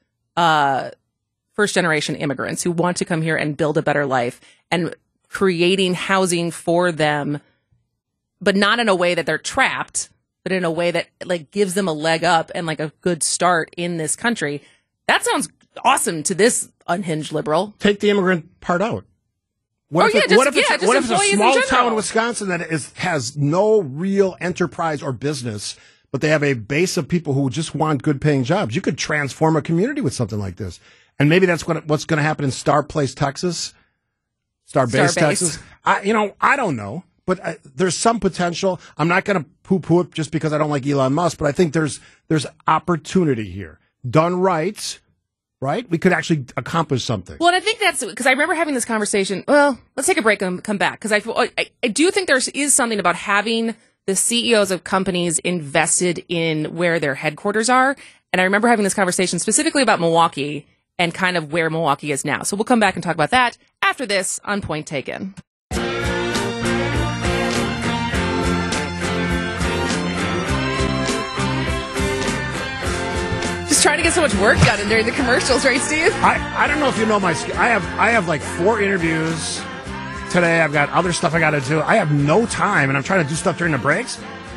first-generation immigrants who want to come here and build a better life, and creating housing for them, but not in a way that they're trapped, but in a way that gives them a leg up and a good start in this country. That sounds awesome to this unhinged liberal. Take the immigrant part out. What if it's a small town in Wisconsin that has no real enterprise or business, but they have a base of people who just want good paying jobs? You could transform a community with something like this. And maybe that's what's going to happen in Star Place, Texas. Star Base, Texas. I don't know. But there's some potential. I'm not going to poo-poo it just because I don't like Elon Musk, but I think there's opportunity here. Done right, we could actually accomplish something. Well, and I think that's because I remember having this conversation. Well, let's take a break and come back because I do think there is something about having the CEOs of companies invested in where their headquarters are. And I remember having this conversation specifically about Milwaukee and kind of where Milwaukee is now. So we'll come back and talk about that after this on Point Taken. Trying to get so much work done and during the commercials, right, Steve? I don't know if you know my I have like 4 interviews today. I've got other stuff I got to do. I have no time, and I'm trying to do stuff during the breaks.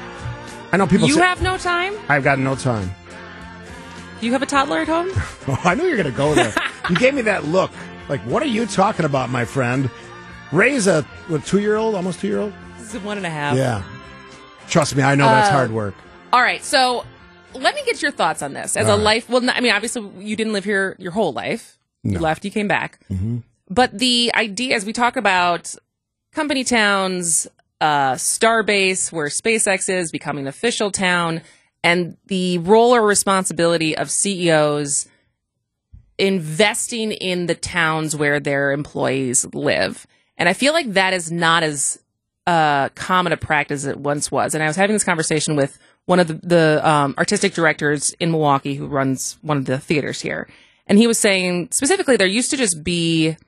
I know people. You have no time? I've got no time. Do you have a toddler at home? Oh, I knew you were going to go there. You gave me that look. Like, what are you talking about, my friend? Ray's a 2-year-old, almost 2-year-old. This is 1.5. Yeah. Trust me, I know that's hard work. All right, so. Let me get your thoughts on this. As a life, well, I mean, obviously, you didn't live here your whole life. No. You left, you came back. Mm-hmm. But the idea, as we talk about company towns, Starbase, where SpaceX is, becoming the official town, and the role or responsibility of CEOs investing in the towns where their employees live. And I feel like that is not as common a practice as it once was. And I was having this conversation with one of the artistic directors in Milwaukee who runs one of the theaters here. And he was saying specifically there used to just be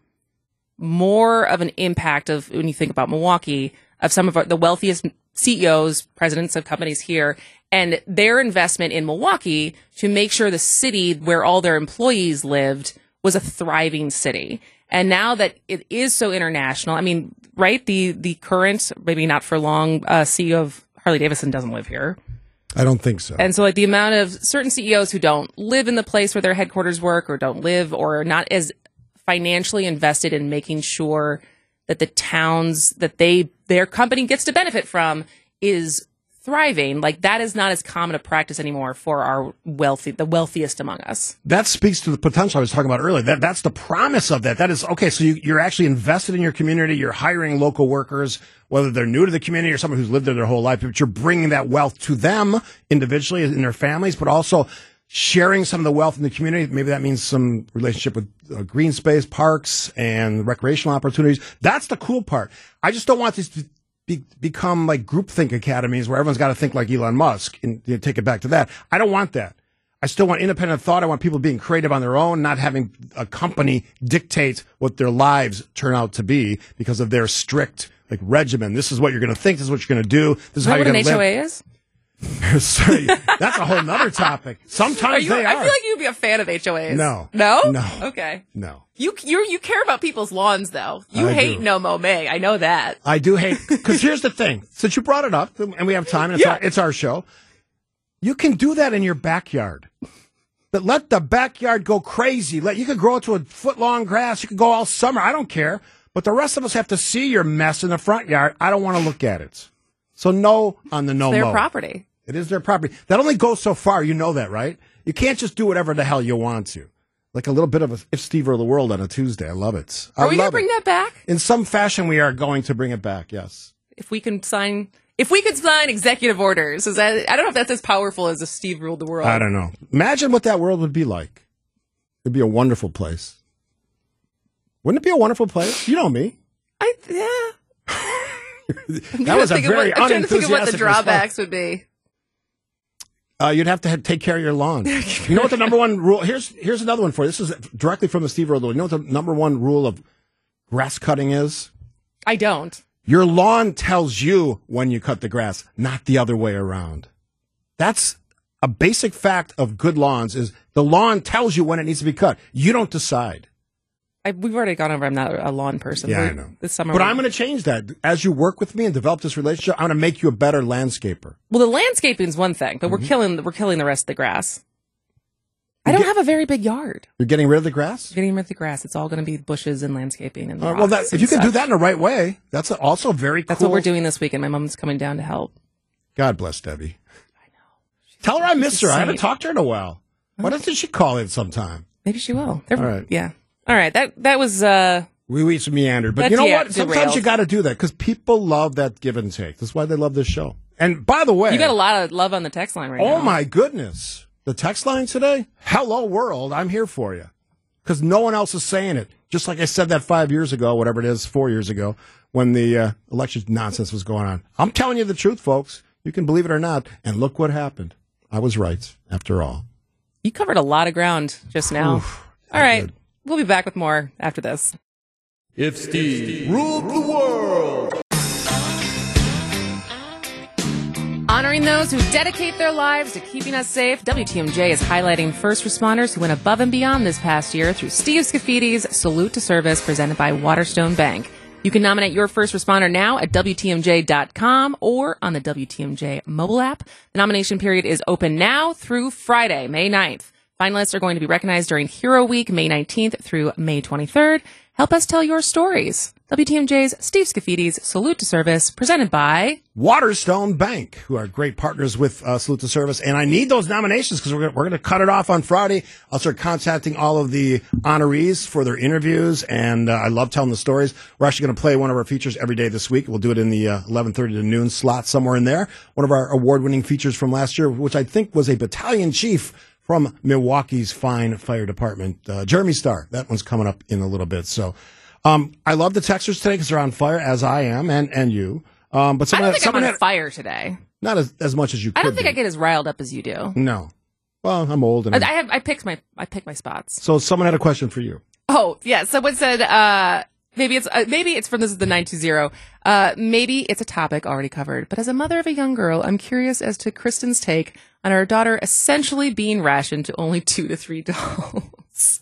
more of an impact of, when you think about Milwaukee, of some of the wealthiest CEOs, presidents of companies here, and their investment in Milwaukee to make sure the city where all their employees lived was a thriving city. And now that it is so international, I mean, right, the current, maybe not for long, CEO of Harley-Davidson doesn't live here. I don't think so. And so, like, the amount of certain CEOs who don't live in the place where their headquarters work or don't live or are not as financially invested in making sure that the towns that their company gets to benefit from is thriving, like, that is not as common a practice anymore for our the wealthiest among us. That speaks to the potential I was talking about earlier. That's the promise of that. That is, okay, so you're actually invested in your community. You're hiring local workers, whether they're new to the community or someone who's lived there their whole life, but you're bringing that wealth to them individually in their families, but also sharing some of the wealth in the community. Maybe that means some relationship with green space, parks, and recreational opportunities. That's the cool part. I just don't want this to become like groupthink academies where everyone's got to think like Elon Musk and take it back to that. I don't want that. I still want independent thought. I want people being creative on their own, not having a company dictate what their lives turn out to be because of their strict like regimen. This is what you're going to think. This is what you're going to do. This is how you're going to live. What an HOA is? Sorry, that's a whole nother topic. Sometimes they are. I feel like you'd be a fan of HOAs. No. No? No. Okay. No. You care about people's lawns, though. You hate No Mow May. I know that. I do hate, because here's the thing. Since you brought it up, and we have time, and it's our show, you can do that in your backyard. But let the backyard go crazy. You can grow it to a foot-long grass. You can go all summer. I don't care. But the rest of us have to see your mess in the front yard. I don't want to look at it. So no on the no-mow. It's their property. It is their property. That only goes so far. You know that, right? You can't just do whatever the hell you want to. Like a little bit of a If Steve Were the World on a Tuesday. I love it. Are we going to bring that back? In some fashion, we are going to bring it back, yes. If we could sign executive orders, I don't know if that's as powerful as if Steve ruled the world. I don't know. Imagine what that world would be like. It'd be a wonderful place. Wouldn't it be a wonderful place? You know me. Yeah. That was a very unenthusiastic I'm trying to think of what the drawbacks would be. You'd have to take care of your lawn. You know what the number one rule? Here's another one for you. This is directly from the Steve Earle. You know what the number one rule of grass cutting is? I don't. Your lawn tells you when you cut the grass, not the other way around. That's a basic fact of good lawns is the lawn tells you when it needs to be cut. You don't decide. We've already gone over I'm not a lawn person. Yeah, I know. This summer. But I'm going to change that. As you work with me and develop this relationship, I'm going to make you a better landscaper. Well, the landscaping is one thing, but we're killing the rest of the grass. I don't have a very big yard. You're getting rid of the grass? Getting rid of the grass. It's all going to be bushes and landscaping and well, if you can do that in the right way, that's also very cool. That's what we're doing this weekend. My mom's coming down to help. God bless Debbie. I know. Tell her I miss her. I haven't talked to her in a while. Why doesn't she call in sometime? Maybe she will. All right. Yeah. All right. That was. We meandered, but That's, you know yeah, what? Sometimes derailed. you got to do that because people love that give and take. That's why they love this show. And by the way, You got a lot of love on the text line right now. oh my goodness, the text line today. Hello world, I'm here for you because no one else is saying it. Just like I said that 5 years ago, whatever it is, 4 years ago, when the election nonsense was going on. I'm telling you the truth, folks. You can believe it or not. And look what happened. I was right after all. You covered a lot of ground just now. All right. good. We'll be back with more after this. If Steve ruled the world. Honoring those who dedicate their lives to keeping us safe, WTMJ is highlighting first responders who went above and beyond this past year through Steve Scaffidi's Salute to Service presented by Waterstone Bank. You can nominate your first responder now at WTMJ.com or on the WTMJ mobile app. The nomination period is open now through Friday, May 9th. Finalists are going to be recognized during Hero Week, May 19th through May 23rd. Help us tell your stories. WTMJ's Steve Scaffidi's Salute to Service, presented by Waterstone Bank, who are great partners with Salute to Service. And I need those nominations because we're going to cut it off on Friday. I'll start contacting all of the honorees for their interviews, and I love telling the stories. We're actually going to play one of our features every day this week. We'll do it in the 11:30 to noon slot somewhere in there. One of our award-winning features from last year, which I think was a battalion chief from Milwaukee's fine fire department, Jeremy Starr. That one's coming up in a little bit. So I love the texters today because they're on fire, as I am, and you. But I don't think I'm on had, fire today. not as much as you could I don't think be. I get as riled up as you do. No. Well, I'm old. And I pick my spots. So someone had a question for you. Oh, yeah. Someone said, maybe it's from this is the 920. Maybe it's a topic already covered, but as a mother of a young girl, I'm curious as to Kristen's take on our daughter essentially being rationed to only 2 to 3 dolls.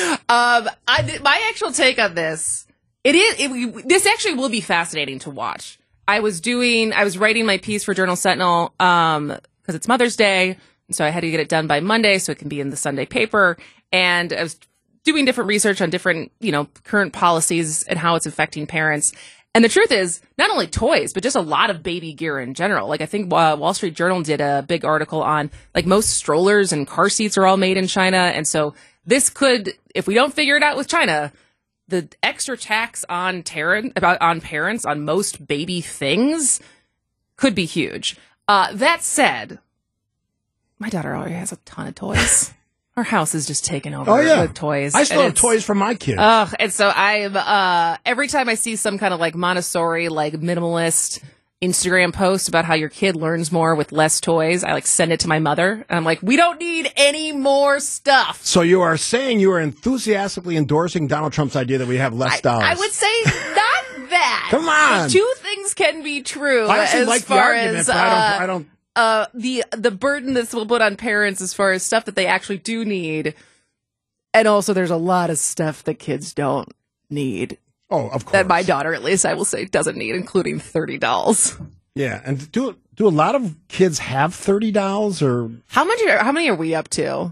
My actual take on this, this actually will be fascinating to watch. I was writing my piece for Journal Sentinel, because it's Mother's Day. So I had to get it done by Monday so it can be in the Sunday paper. And I was doing different research on different, current policies and how it's affecting parents. And the truth is, not only toys, but just a lot of baby gear in general. Like I think Wall Street Journal did a big article on like most strollers and car seats are all made in China. And so this could, if we don't figure it out with China, the extra tax on parents on most baby things could be huge. That said, my daughter already has a ton of toys. Our house is just taken over with toys. I still have toys for my kids. And so I'm every time I see some kind of like Montessori, like minimalist Instagram post about how your kid learns more with less toys, I like send it to my mother, and I'm like, we don't need any more stuff. So you are saying you are enthusiastically endorsing Donald Trump's idea that we have less dollars? I would say not that. Come on. Two things can be true. I actually as like the far argument, as, but I don't. The burden this will put on parents as far as stuff that they actually do need, and also there's a lot of stuff that kids don't need. Oh, of course. That my daughter, at least, I will say, doesn't need, including 30 dolls. Yeah, and do a lot of kids have 30 dolls or how many are we up to?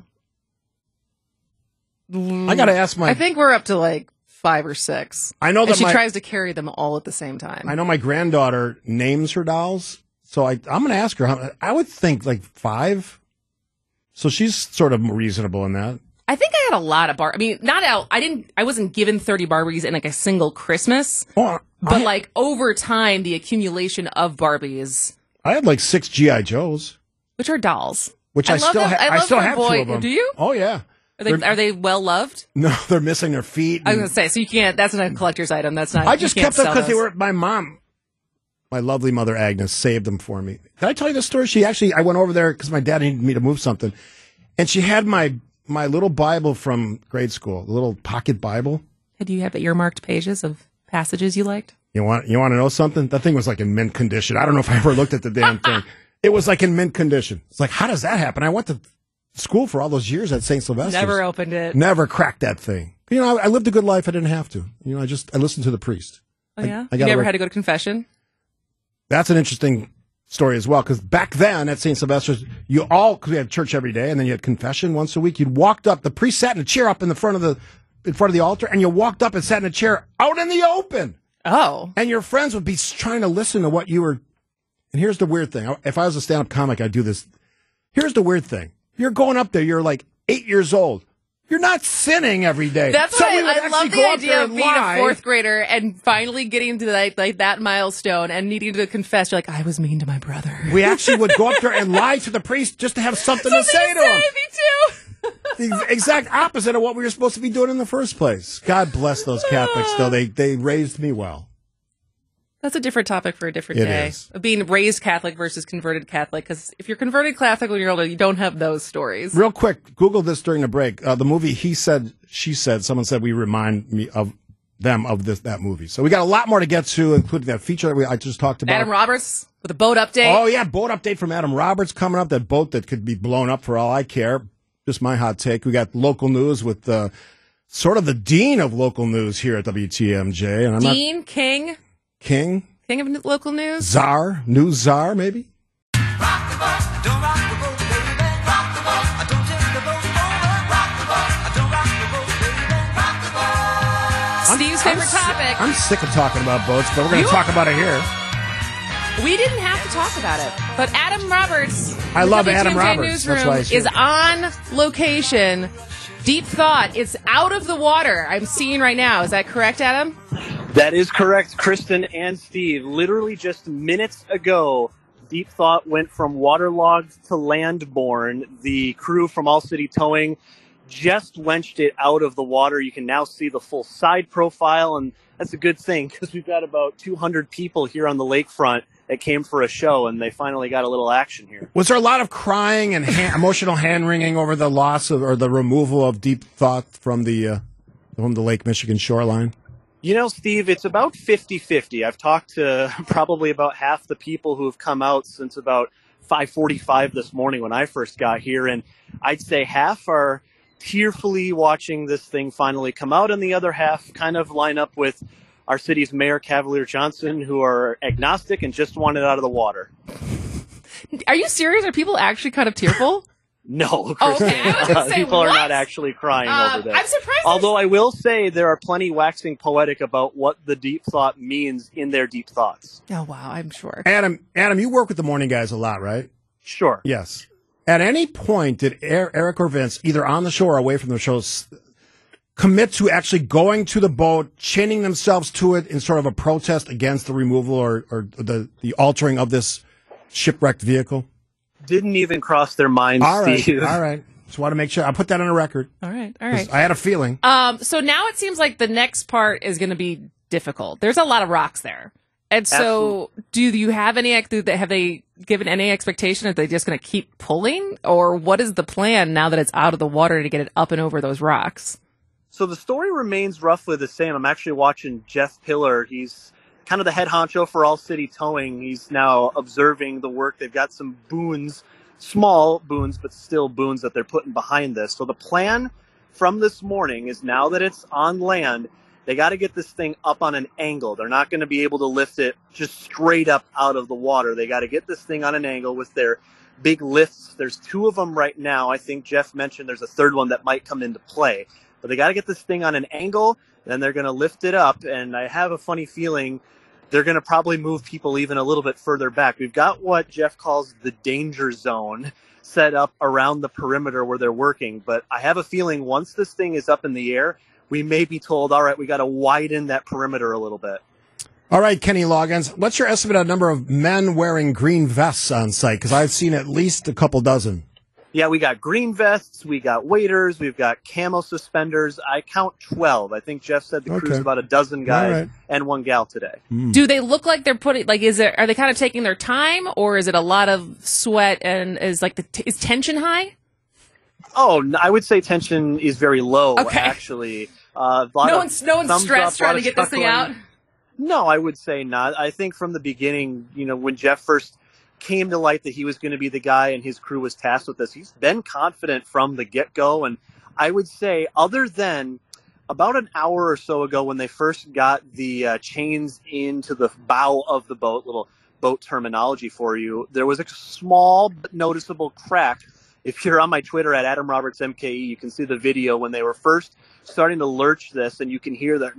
I got to ask my. I think we're up to like 5 or 6. I know that she tries to carry them all at the same time. I know my granddaughter names her dolls. So I'm going to ask her. I would think like 5. So she's sort of reasonable in that. I think I had a lot of I mean, I wasn't given 30 Barbies in like a single Christmas. Oh, but like over time, the accumulation of Barbies. I had like 6 G.I. Joes. Which are dolls. Which I still have 2 of them. Do you? Oh, yeah. Are they well loved? No, they're missing their feet. I was going to say, so you can't, that's not a collector's item. That's not. I just kept them because they were, my mom. My lovely mother, Agnes, saved them for me. Did I tell you this story? I went over there because my dad needed me to move something. And she had my little Bible from grade school, the little pocket Bible. Do you have earmarked pages of passages you liked? You want to know something? That thing was like in mint condition. I don't know if I ever looked at the damn thing. It was like in mint condition. It's like, how does that happen? I went to school for all those years at St. Sylvester's. Never opened it. Never cracked that thing. I lived a good life. I didn't have to. I listened to the priest. Oh, yeah? You never had to go to confession? That's an interesting story as well, because back then at St. Sylvester's, because we had church every day, and then you had confession once a week. You'd walked up, the priest sat in a chair up in front of the altar, and you walked up and sat in a chair out in the open. Oh. And your friends would be trying to listen to what you were. And here's the weird thing. If I was a stand-up comic, I'd do this. Here's the weird thing. You're going up there, you're like 8 years old. You're not sinning every day. That's so why we would I love actually the go up there idea of and being lie. a fourth grader and finally getting to like that milestone and needing to confess. You're like, I was mean to my brother. We actually would go up there and lie to the priest just to have something to say to him. Me too. The exact opposite of what we were supposed to be doing in the first place. God bless those Catholics, though. They raised me well. That's a different topic for a different It day. is. Of being raised Catholic versus converted Catholic. Because if you're converted Catholic when you're older, you don't have those stories. Real quick, Google this during the break. The movie He Said, She Said, someone said we remind me of them of that movie. So we got a lot more to get to, including that feature that I just talked about. Adam Roberts with a boat update. Oh, yeah, boat update from Adam Roberts coming up. That boat that could be blown up for all I care. Just my hot take. We got local news with sort of the dean of local news here at WTMJ. And I'm Dean, King of local news? Czar, news czar, maybe? Steve's favorite topic. I'm sick of talking about boats, but we're going to talk about it here. We didn't have to talk about it, but Adam Roberts, I the love WTMJ Adam Roberts. That's why I Newsroom, said is on location. Deep Thought. It's out of the water. I'm seeing right now. Is that correct, Adam? That is correct, Kristen and Steve. Literally just minutes ago, Deep Thought went from waterlogged to landborne. The crew from All City Towing just wenched it out of the water. You can now see the full side profile, and that's a good thing because we've got about 200 people here on the lakefront that came for a show, and they finally got a little action here. Was there a lot of crying and emotional hand-wringing over the loss of or the removal of Deep Thought from the Lake Michigan shoreline? You know, Steve, it's about 50-50. I've talked to probably about half the people who have come out since about 5:45 this morning when I first got here, and I'd say half are tearfully watching this thing finally come out, and the other half kind of line up with our city's Mayor Cavalier Johnson, who are agnostic and just want it out of the water. Are you serious? Are people actually kind of tearful? No, okay. I was gonna say, people what? are not actually crying over this. I'm surprised. Although I will say there are plenty waxing poetic about what the deep thought means in their deep thoughts. Oh, wow, I'm sure. Adam, you work with the morning guys a lot, right? Sure. Yes. At any point, did Eric or Vince, either on the show or away from the shows, commit to actually going to the boat, chaining themselves to it in sort of a protest against the removal or the altering of this shipwrecked vehicle? Didn't even cross their minds, Steve. All right. Just want to make sure. I put that on a record. All right. I had a feeling. So now it seems like the next part is going to be difficult. There's a lot of rocks there. And so do you have have they given any expectation that they're just going to keep pulling? Or what is the plan now that it's out of the water to get it up and over those rocks? So the story remains roughly the same. I'm actually watching Jeff Pillar. He's kind of the head honcho for All City Towing. He's now observing the work. They've got some boons, small boons, but still boons that they're putting behind this. So the plan from this morning is now that it's on land, they got to get this thing up on an angle. They're not going to be able to lift it just straight up out of the water. They got to get this thing on an angle with their big lifts. There's 2 of them right now. I think Jeff mentioned there's a 3rd one that might come into play. But they got to get this thing on an angle, then they're going to lift it up, and I have a funny feeling they're going to probably move people even a little bit further back. We've got what Jeff calls the danger zone set up around the perimeter where they're working, but I have a feeling once this thing is up in the air, we may be told, all right, we got to widen that perimeter a little bit. All right, Kenny Loggins, what's your estimate on number of men wearing green vests on site? Because I've seen at least a couple dozen. Yeah, we got green vests, we got waders, we've got camo suspenders. I count 12. I think Jeff said the crew's about a dozen guys and 1 gal today. Do they look like they're putting, like, are they kind of taking their time, or is it a lot of sweat and is tension high? Oh, I would say tension is very low, actually. No one's stressed trying to get this thing out? No, I would say not. I think from the beginning, when Jeff first came to light that he was going to be the guy and his crew was tasked with this, he's been confident from the get-go. And I would say, other than about an hour or so ago when they first got the chains into the bow of the boat, little boat terminology for you, there was a small but noticeable crack. If you're on my Twitter at Adam Roberts MKE, you can see the video when they were first starting to lurch this, and you can hear the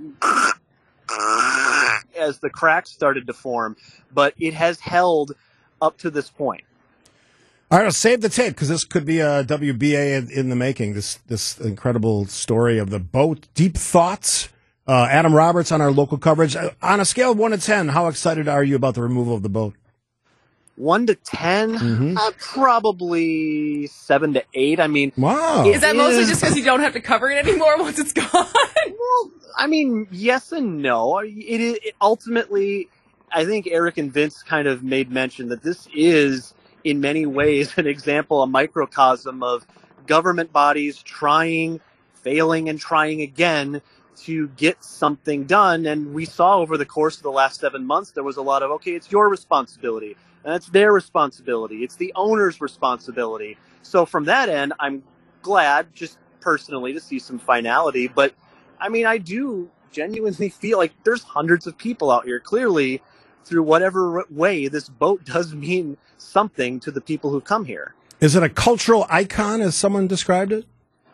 as the cracks started to form. But it has held up to this point. All right, I'll save the tape because this could be a WBA in the making. This incredible story of the boat. Deep thoughts. Adam Roberts on our local coverage. On a scale of 1 to 10, how excited are you about the removal of the boat? 1 to 10, probably 7 to 8. I mean, wow. Is that mostly just because you don't have to cover it anymore once it's gone? Well, I mean, yes and no. It ultimately, I think Eric and Vince kind of made mention that this is, in many ways, an example, a microcosm of government bodies trying, failing, and trying again to get something done. And we saw over the course of the last 7 months, there was a lot of, okay, it's your responsibility. And it's their responsibility. It's the owner's responsibility. So from that end, I'm glad, just personally, to see some finality. But, I mean, I do genuinely feel like there's hundreds of people out here, clearly, through whatever way, this boat does mean something to the people who come here. Is it a cultural icon, as someone described it?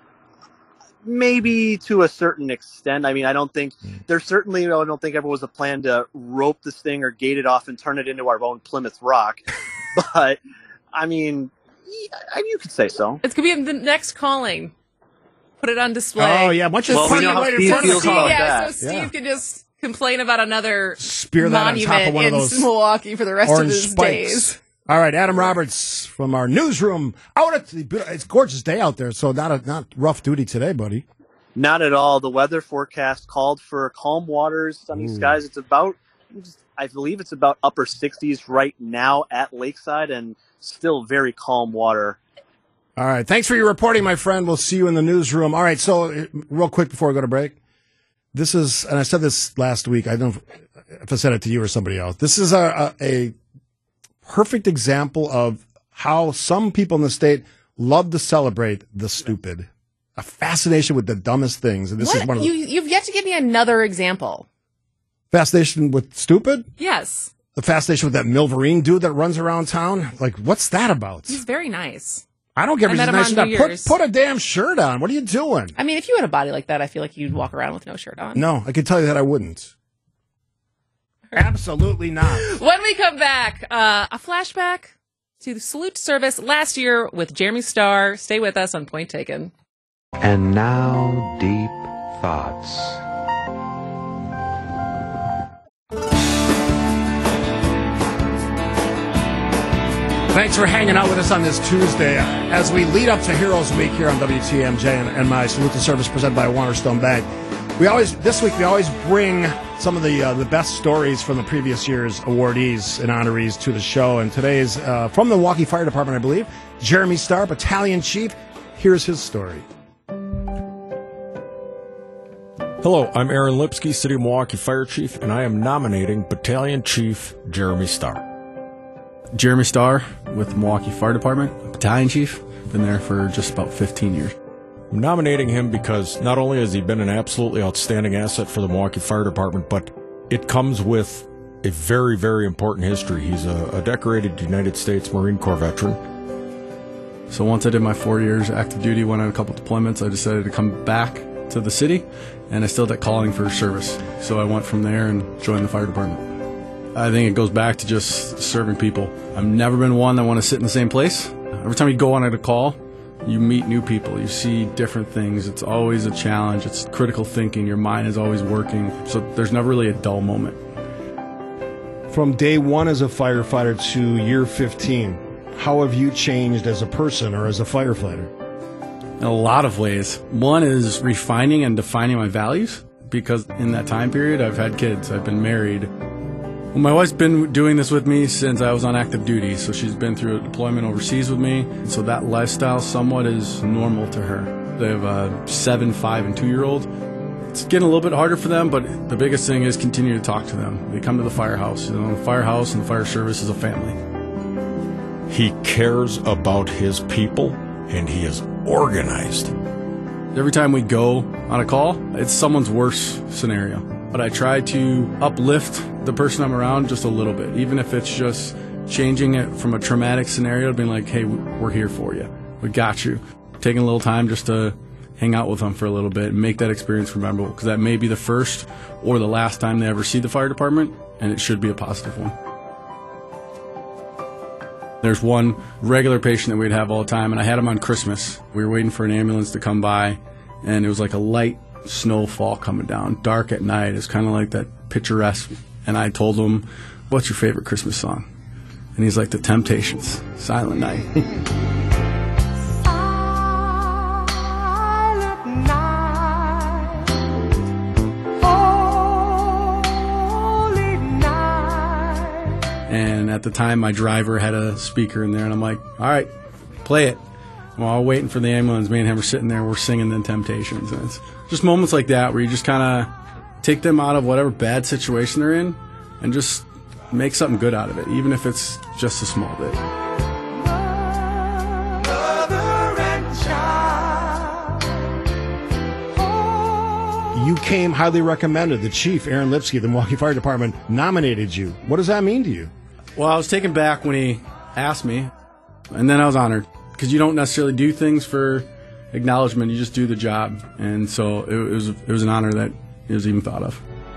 Maybe to a certain extent. I mean, I don't think I don't think ever was a plan to rope this thing or gate it off and turn it into our own Plymouth Rock. But I mean, you could say so. It's going to be in the next calling. Put it on display. Oh, yeah. Much as we know how Steve feels about that. So Steve can just complain about another Spear that on top of monument one of in those Milwaukee for the rest of orange his spikes. days. All right, Adam Roberts from our newsroom. It's a gorgeous day out there, so not rough duty today, buddy. Not at all. The weather forecast called for calm waters, sunny skies. It's about, I believe it's about upper 60s right now at Lakeside, and still very calm water. All right. Thanks for your reporting, my friend. We'll see you in the newsroom. All right. So real quick before we go to break, this is, and I said this last week, I don't know if I said it to you or somebody else. This is a perfect example of how some people in the state love to celebrate the stupid. A fascination with the dumbest things. And this is one of You've yet to give me another example. Fascination with stupid? Yes. The fascination with that Milverine dude that runs around town? Like, what's that about? He's very nice. I don't get I reasons met him nice on enough. New Year's. Put a damn shirt on. What are you doing? I mean, if you had a body like that, I feel like you'd walk around with no shirt on. No, I can tell you that I wouldn't. Absolutely not. When we come back, a flashback to the salute service last year with Jeremy Starr. Stay with us on Point Taken. And now, deep thoughts. Thanks for hanging out with us on this Tuesday. As we lead up to Heroes Week here on WTMJ and my Salute to Service presented by Waterstone Bank, this week we always bring some of the best stories from the previous year's awardees and honorees to the show. And today is from the Milwaukee Fire Department, I believe, Jeremy Starr, Battalion Chief. Here's his story. Hello, I'm Aaron Lipsky, City of Milwaukee Fire Chief, and I am nominating Battalion Chief Jeremy Starr. Jeremy Starr with the Milwaukee Fire Department, Battalion Chief. Been there for just about 15 years. I'm nominating him because not only has he been an absolutely outstanding asset for the Milwaukee Fire Department, but it comes with a very, very important history. He's a decorated United States Marine Corps veteran. So once I did my 4 years active duty, went on a couple deployments, I decided to come back to the city, and I still had that calling for service. So I went from there and joined the fire department. I think it goes back to just serving people. I've never been one that want to sit in the same place. Every time you go on at a call, you meet new people, you see different things. It's always a challenge. It's critical thinking. Your mind is always working. So there's never really a dull moment. From day one as a firefighter to year 15, how have you changed as a person or as a firefighter? In a lot of ways. One is refining and defining my values, because in that time period, I've had kids, I've been married. Well, my wife's been doing this with me since I was on active duty, so she's been through a deployment overseas with me. So that lifestyle somewhat is normal to her. They have a 7, 5, and 2-year-old. It's getting a little bit harder for them, but the biggest thing is continue to talk to them. They come to the firehouse. You know, the firehouse and the fire service is a family. He cares about his people, and he is organized. Every time we go on a call, it's someone's worst scenario. But I try to uplift the person I'm around just a little bit, even if it's just changing it from a traumatic scenario to being like, hey, we're here for you. We got you. Taking a little time just to hang out with them for a little bit and make that experience memorable, because that may be the first or the last time they ever see the fire department, and it should be a positive one. There's one regular patient that we'd have all the time, and I had him on Christmas. We were waiting for an ambulance to come by, and it was like a light snowfall coming down, dark at night. It's kind of like that picturesque. And I told him, "What's your favorite Christmas song?" And he's like, "The Temptations, Silent Night." And at the time, my driver had a speaker in there, and I'm like, "All right, play it." While waiting for the ambulance, me and him were sitting there, we're singing The Temptations. And it's just moments like that where you just kind of take them out of whatever bad situation they're in and just make something good out of it, even if it's just a small bit. You came highly recommended. The chief, Aaron Lipsky, the Milwaukee Fire Department, nominated you. What does that mean to you? Well, I was taken back when he asked me, and then I was honored, because you don't necessarily do things for acknowledgement, you just do the job. And so it was an honor that it was even thought of.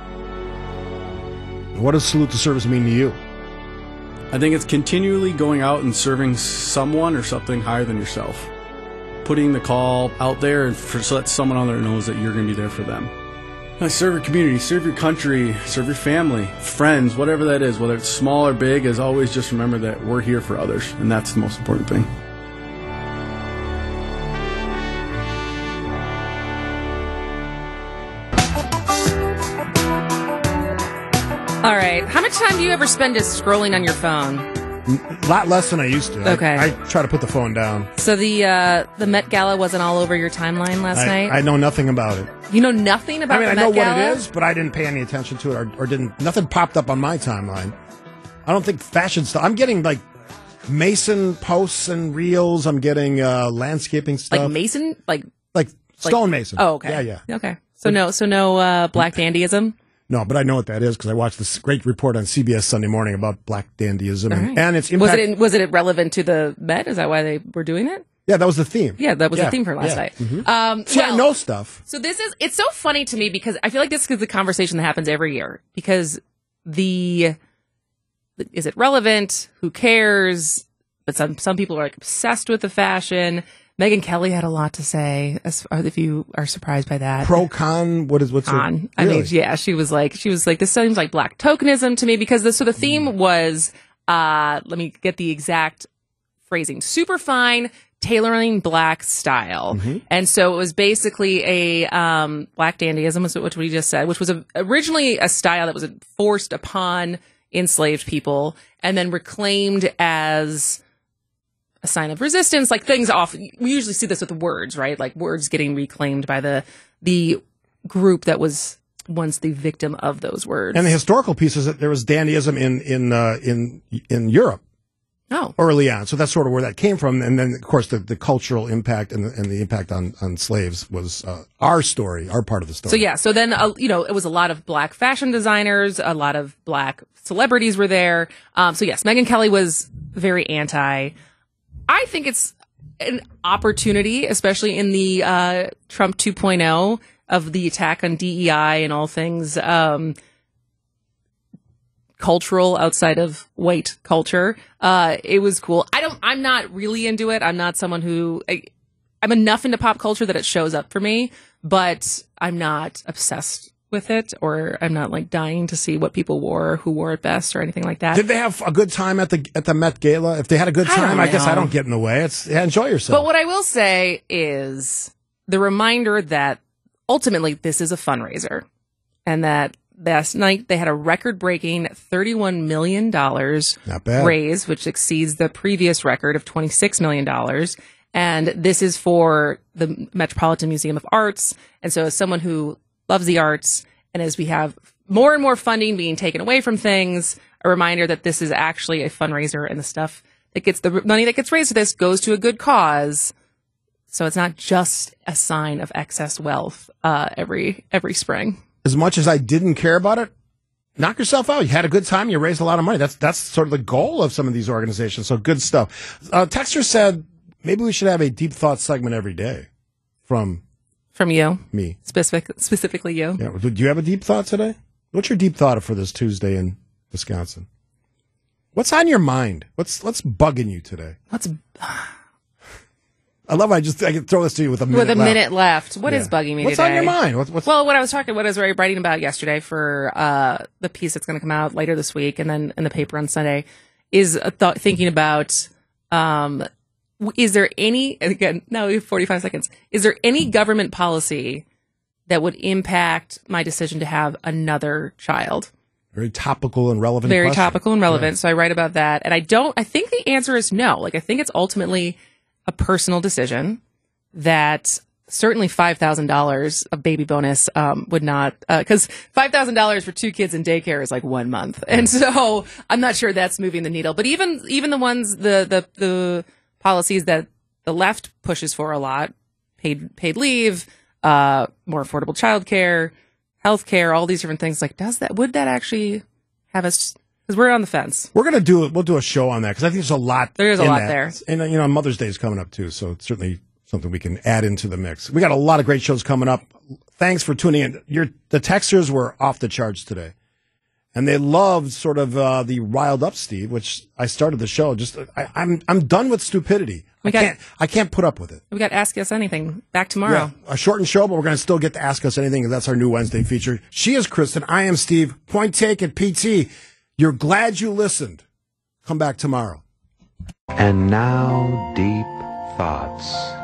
What does salute to service mean to you? I think it's continually going out and serving someone or something higher than yourself. Putting the call out there and so that someone on there knows that you're going to be there for them. Serve your community, serve your country, serve your family, friends, whatever that is, whether it's small or big, is always just remember that we're here for others, and that's the most important thing. All right. How much time do you ever spend just scrolling on your phone? A lot less than I used to. Okay. I try to put the phone down. So the Met Gala wasn't all over your timeline last night? I know nothing about it. You know nothing about the Met Gala? I know what it is, but I didn't pay any attention to it or didn't. Nothing popped up on my timeline. I don't think fashion stuff. I'm getting like Mason posts and reels. I'm getting landscaping stuff. Like Mason? Like stonemason. Oh, okay. Yeah. Okay. So no black dandyism? No, but I know what that is because I watched this great report on CBS Sunday Morning about black dandyism Right. and its impact. Was it relevant to the Met? Is that why they were doing it? Yeah, that was the theme. Yeah, that was the theme for last night. Mm-hmm. See, I know stuff. So it's so funny to me because I feel like this is the conversation that happens every year because is it relevant? Who cares? But some people are like obsessed with the fashion. Megyn Kelly had a lot to say. If you are surprised by that, pro-con, what's con? Really? I mean, yeah, she was like, this seems like black tokenism to me because the theme was, let me get the exact phrasing: super fine, tailoring black style. Mm-hmm. And so it was basically a black dandyism, which we just said, which was originally a style that was forced upon enslaved people and then reclaimed as a sign of resistance, like things often, we usually see this with words, right? Like words getting reclaimed by the group that was once the victim of those words. And the historical piece is that there was dandyism in Europe. Oh. Early on. So that's sort of where that came from. And then, of course, the cultural impact and the impact on slaves was our story, our part of the story. So then, it was a lot of black fashion designers, a lot of black celebrities were there. So yes, Megyn Kelly was very anti. I think it's an opportunity, especially in the Trump 2.0 of the attack on DEI and all things cultural outside of white culture. It was cool. I'm not really into it. I'm not someone who I'm enough into pop culture that it shows up for me, but I'm not obsessed with it, or I'm not like dying to see what people wore, who wore it best, or anything like that. Did they have a good time at the Met Gala? If they had a good time, I guess I don't get in the way. Enjoy yourself. But what I will say is the reminder that ultimately this is a fundraiser, and that last night they had a record-breaking $31 million raise, which exceeds the previous record of $26 million. And this is for the Metropolitan Museum of Arts. And so as someone who loves the arts, and as we have more and more funding being taken away from things, a reminder that this is actually a fundraiser, and the money that gets raised for this goes to a good cause. So it's not just a sign of excess wealth every spring. As much as I didn't care about it, knock yourself out. You had a good time. You raised a lot of money. That's sort of the goal of some of these organizations. So good stuff. Texter said maybe we should have a deep thought segment every day from you, me, specifically you. Yeah. Do you have a deep thought today? What's your deep thought for this Tuesday in Wisconsin? What's on your mind? What's bugging you today? I love how I can throw this to you with a minute left. What is bugging me What's today? on your mind? Well, what I was writing about yesterday for the piece that's going to come out later this week and then in the paper on Sunday is thinking about, is there any, again, now we have 45 seconds. Is there any government policy that would impact my decision to have another child? Very topical and relevant. Very question. topical and relevant. Yeah. So I write about that. And I think the answer is no. Like, I think it's ultimately a personal decision that certainly $5,000 of baby bonus would not, because $5,000 for 2 kids in daycare is like 1 month. And so I'm not sure that's moving the needle. But even the ones, the policies that the left pushes for a lot, paid leave, more affordable childcare, healthcare, all these different things, like, would that actually have us? Because we're on the fence. We'll do a show on that because I think there's a lot. There is a lot there. And, Mother's Day is coming up too. So it's certainly something we can add into the mix. We got a lot of great shows coming up. Thanks for tuning in. The texters were off the charts today. And they loved sort of the riled up Steve, which I started the show. I'm done with stupidity. I can't put up with it. We got Ask Us Anything back tomorrow. Yeah, a shortened show, but we're going to still get to Ask Us Anything because that's our new Wednesday feature. She is Kristen. I am Steve. Point taken, PT. You're glad you listened. Come back tomorrow. And now, deep thoughts.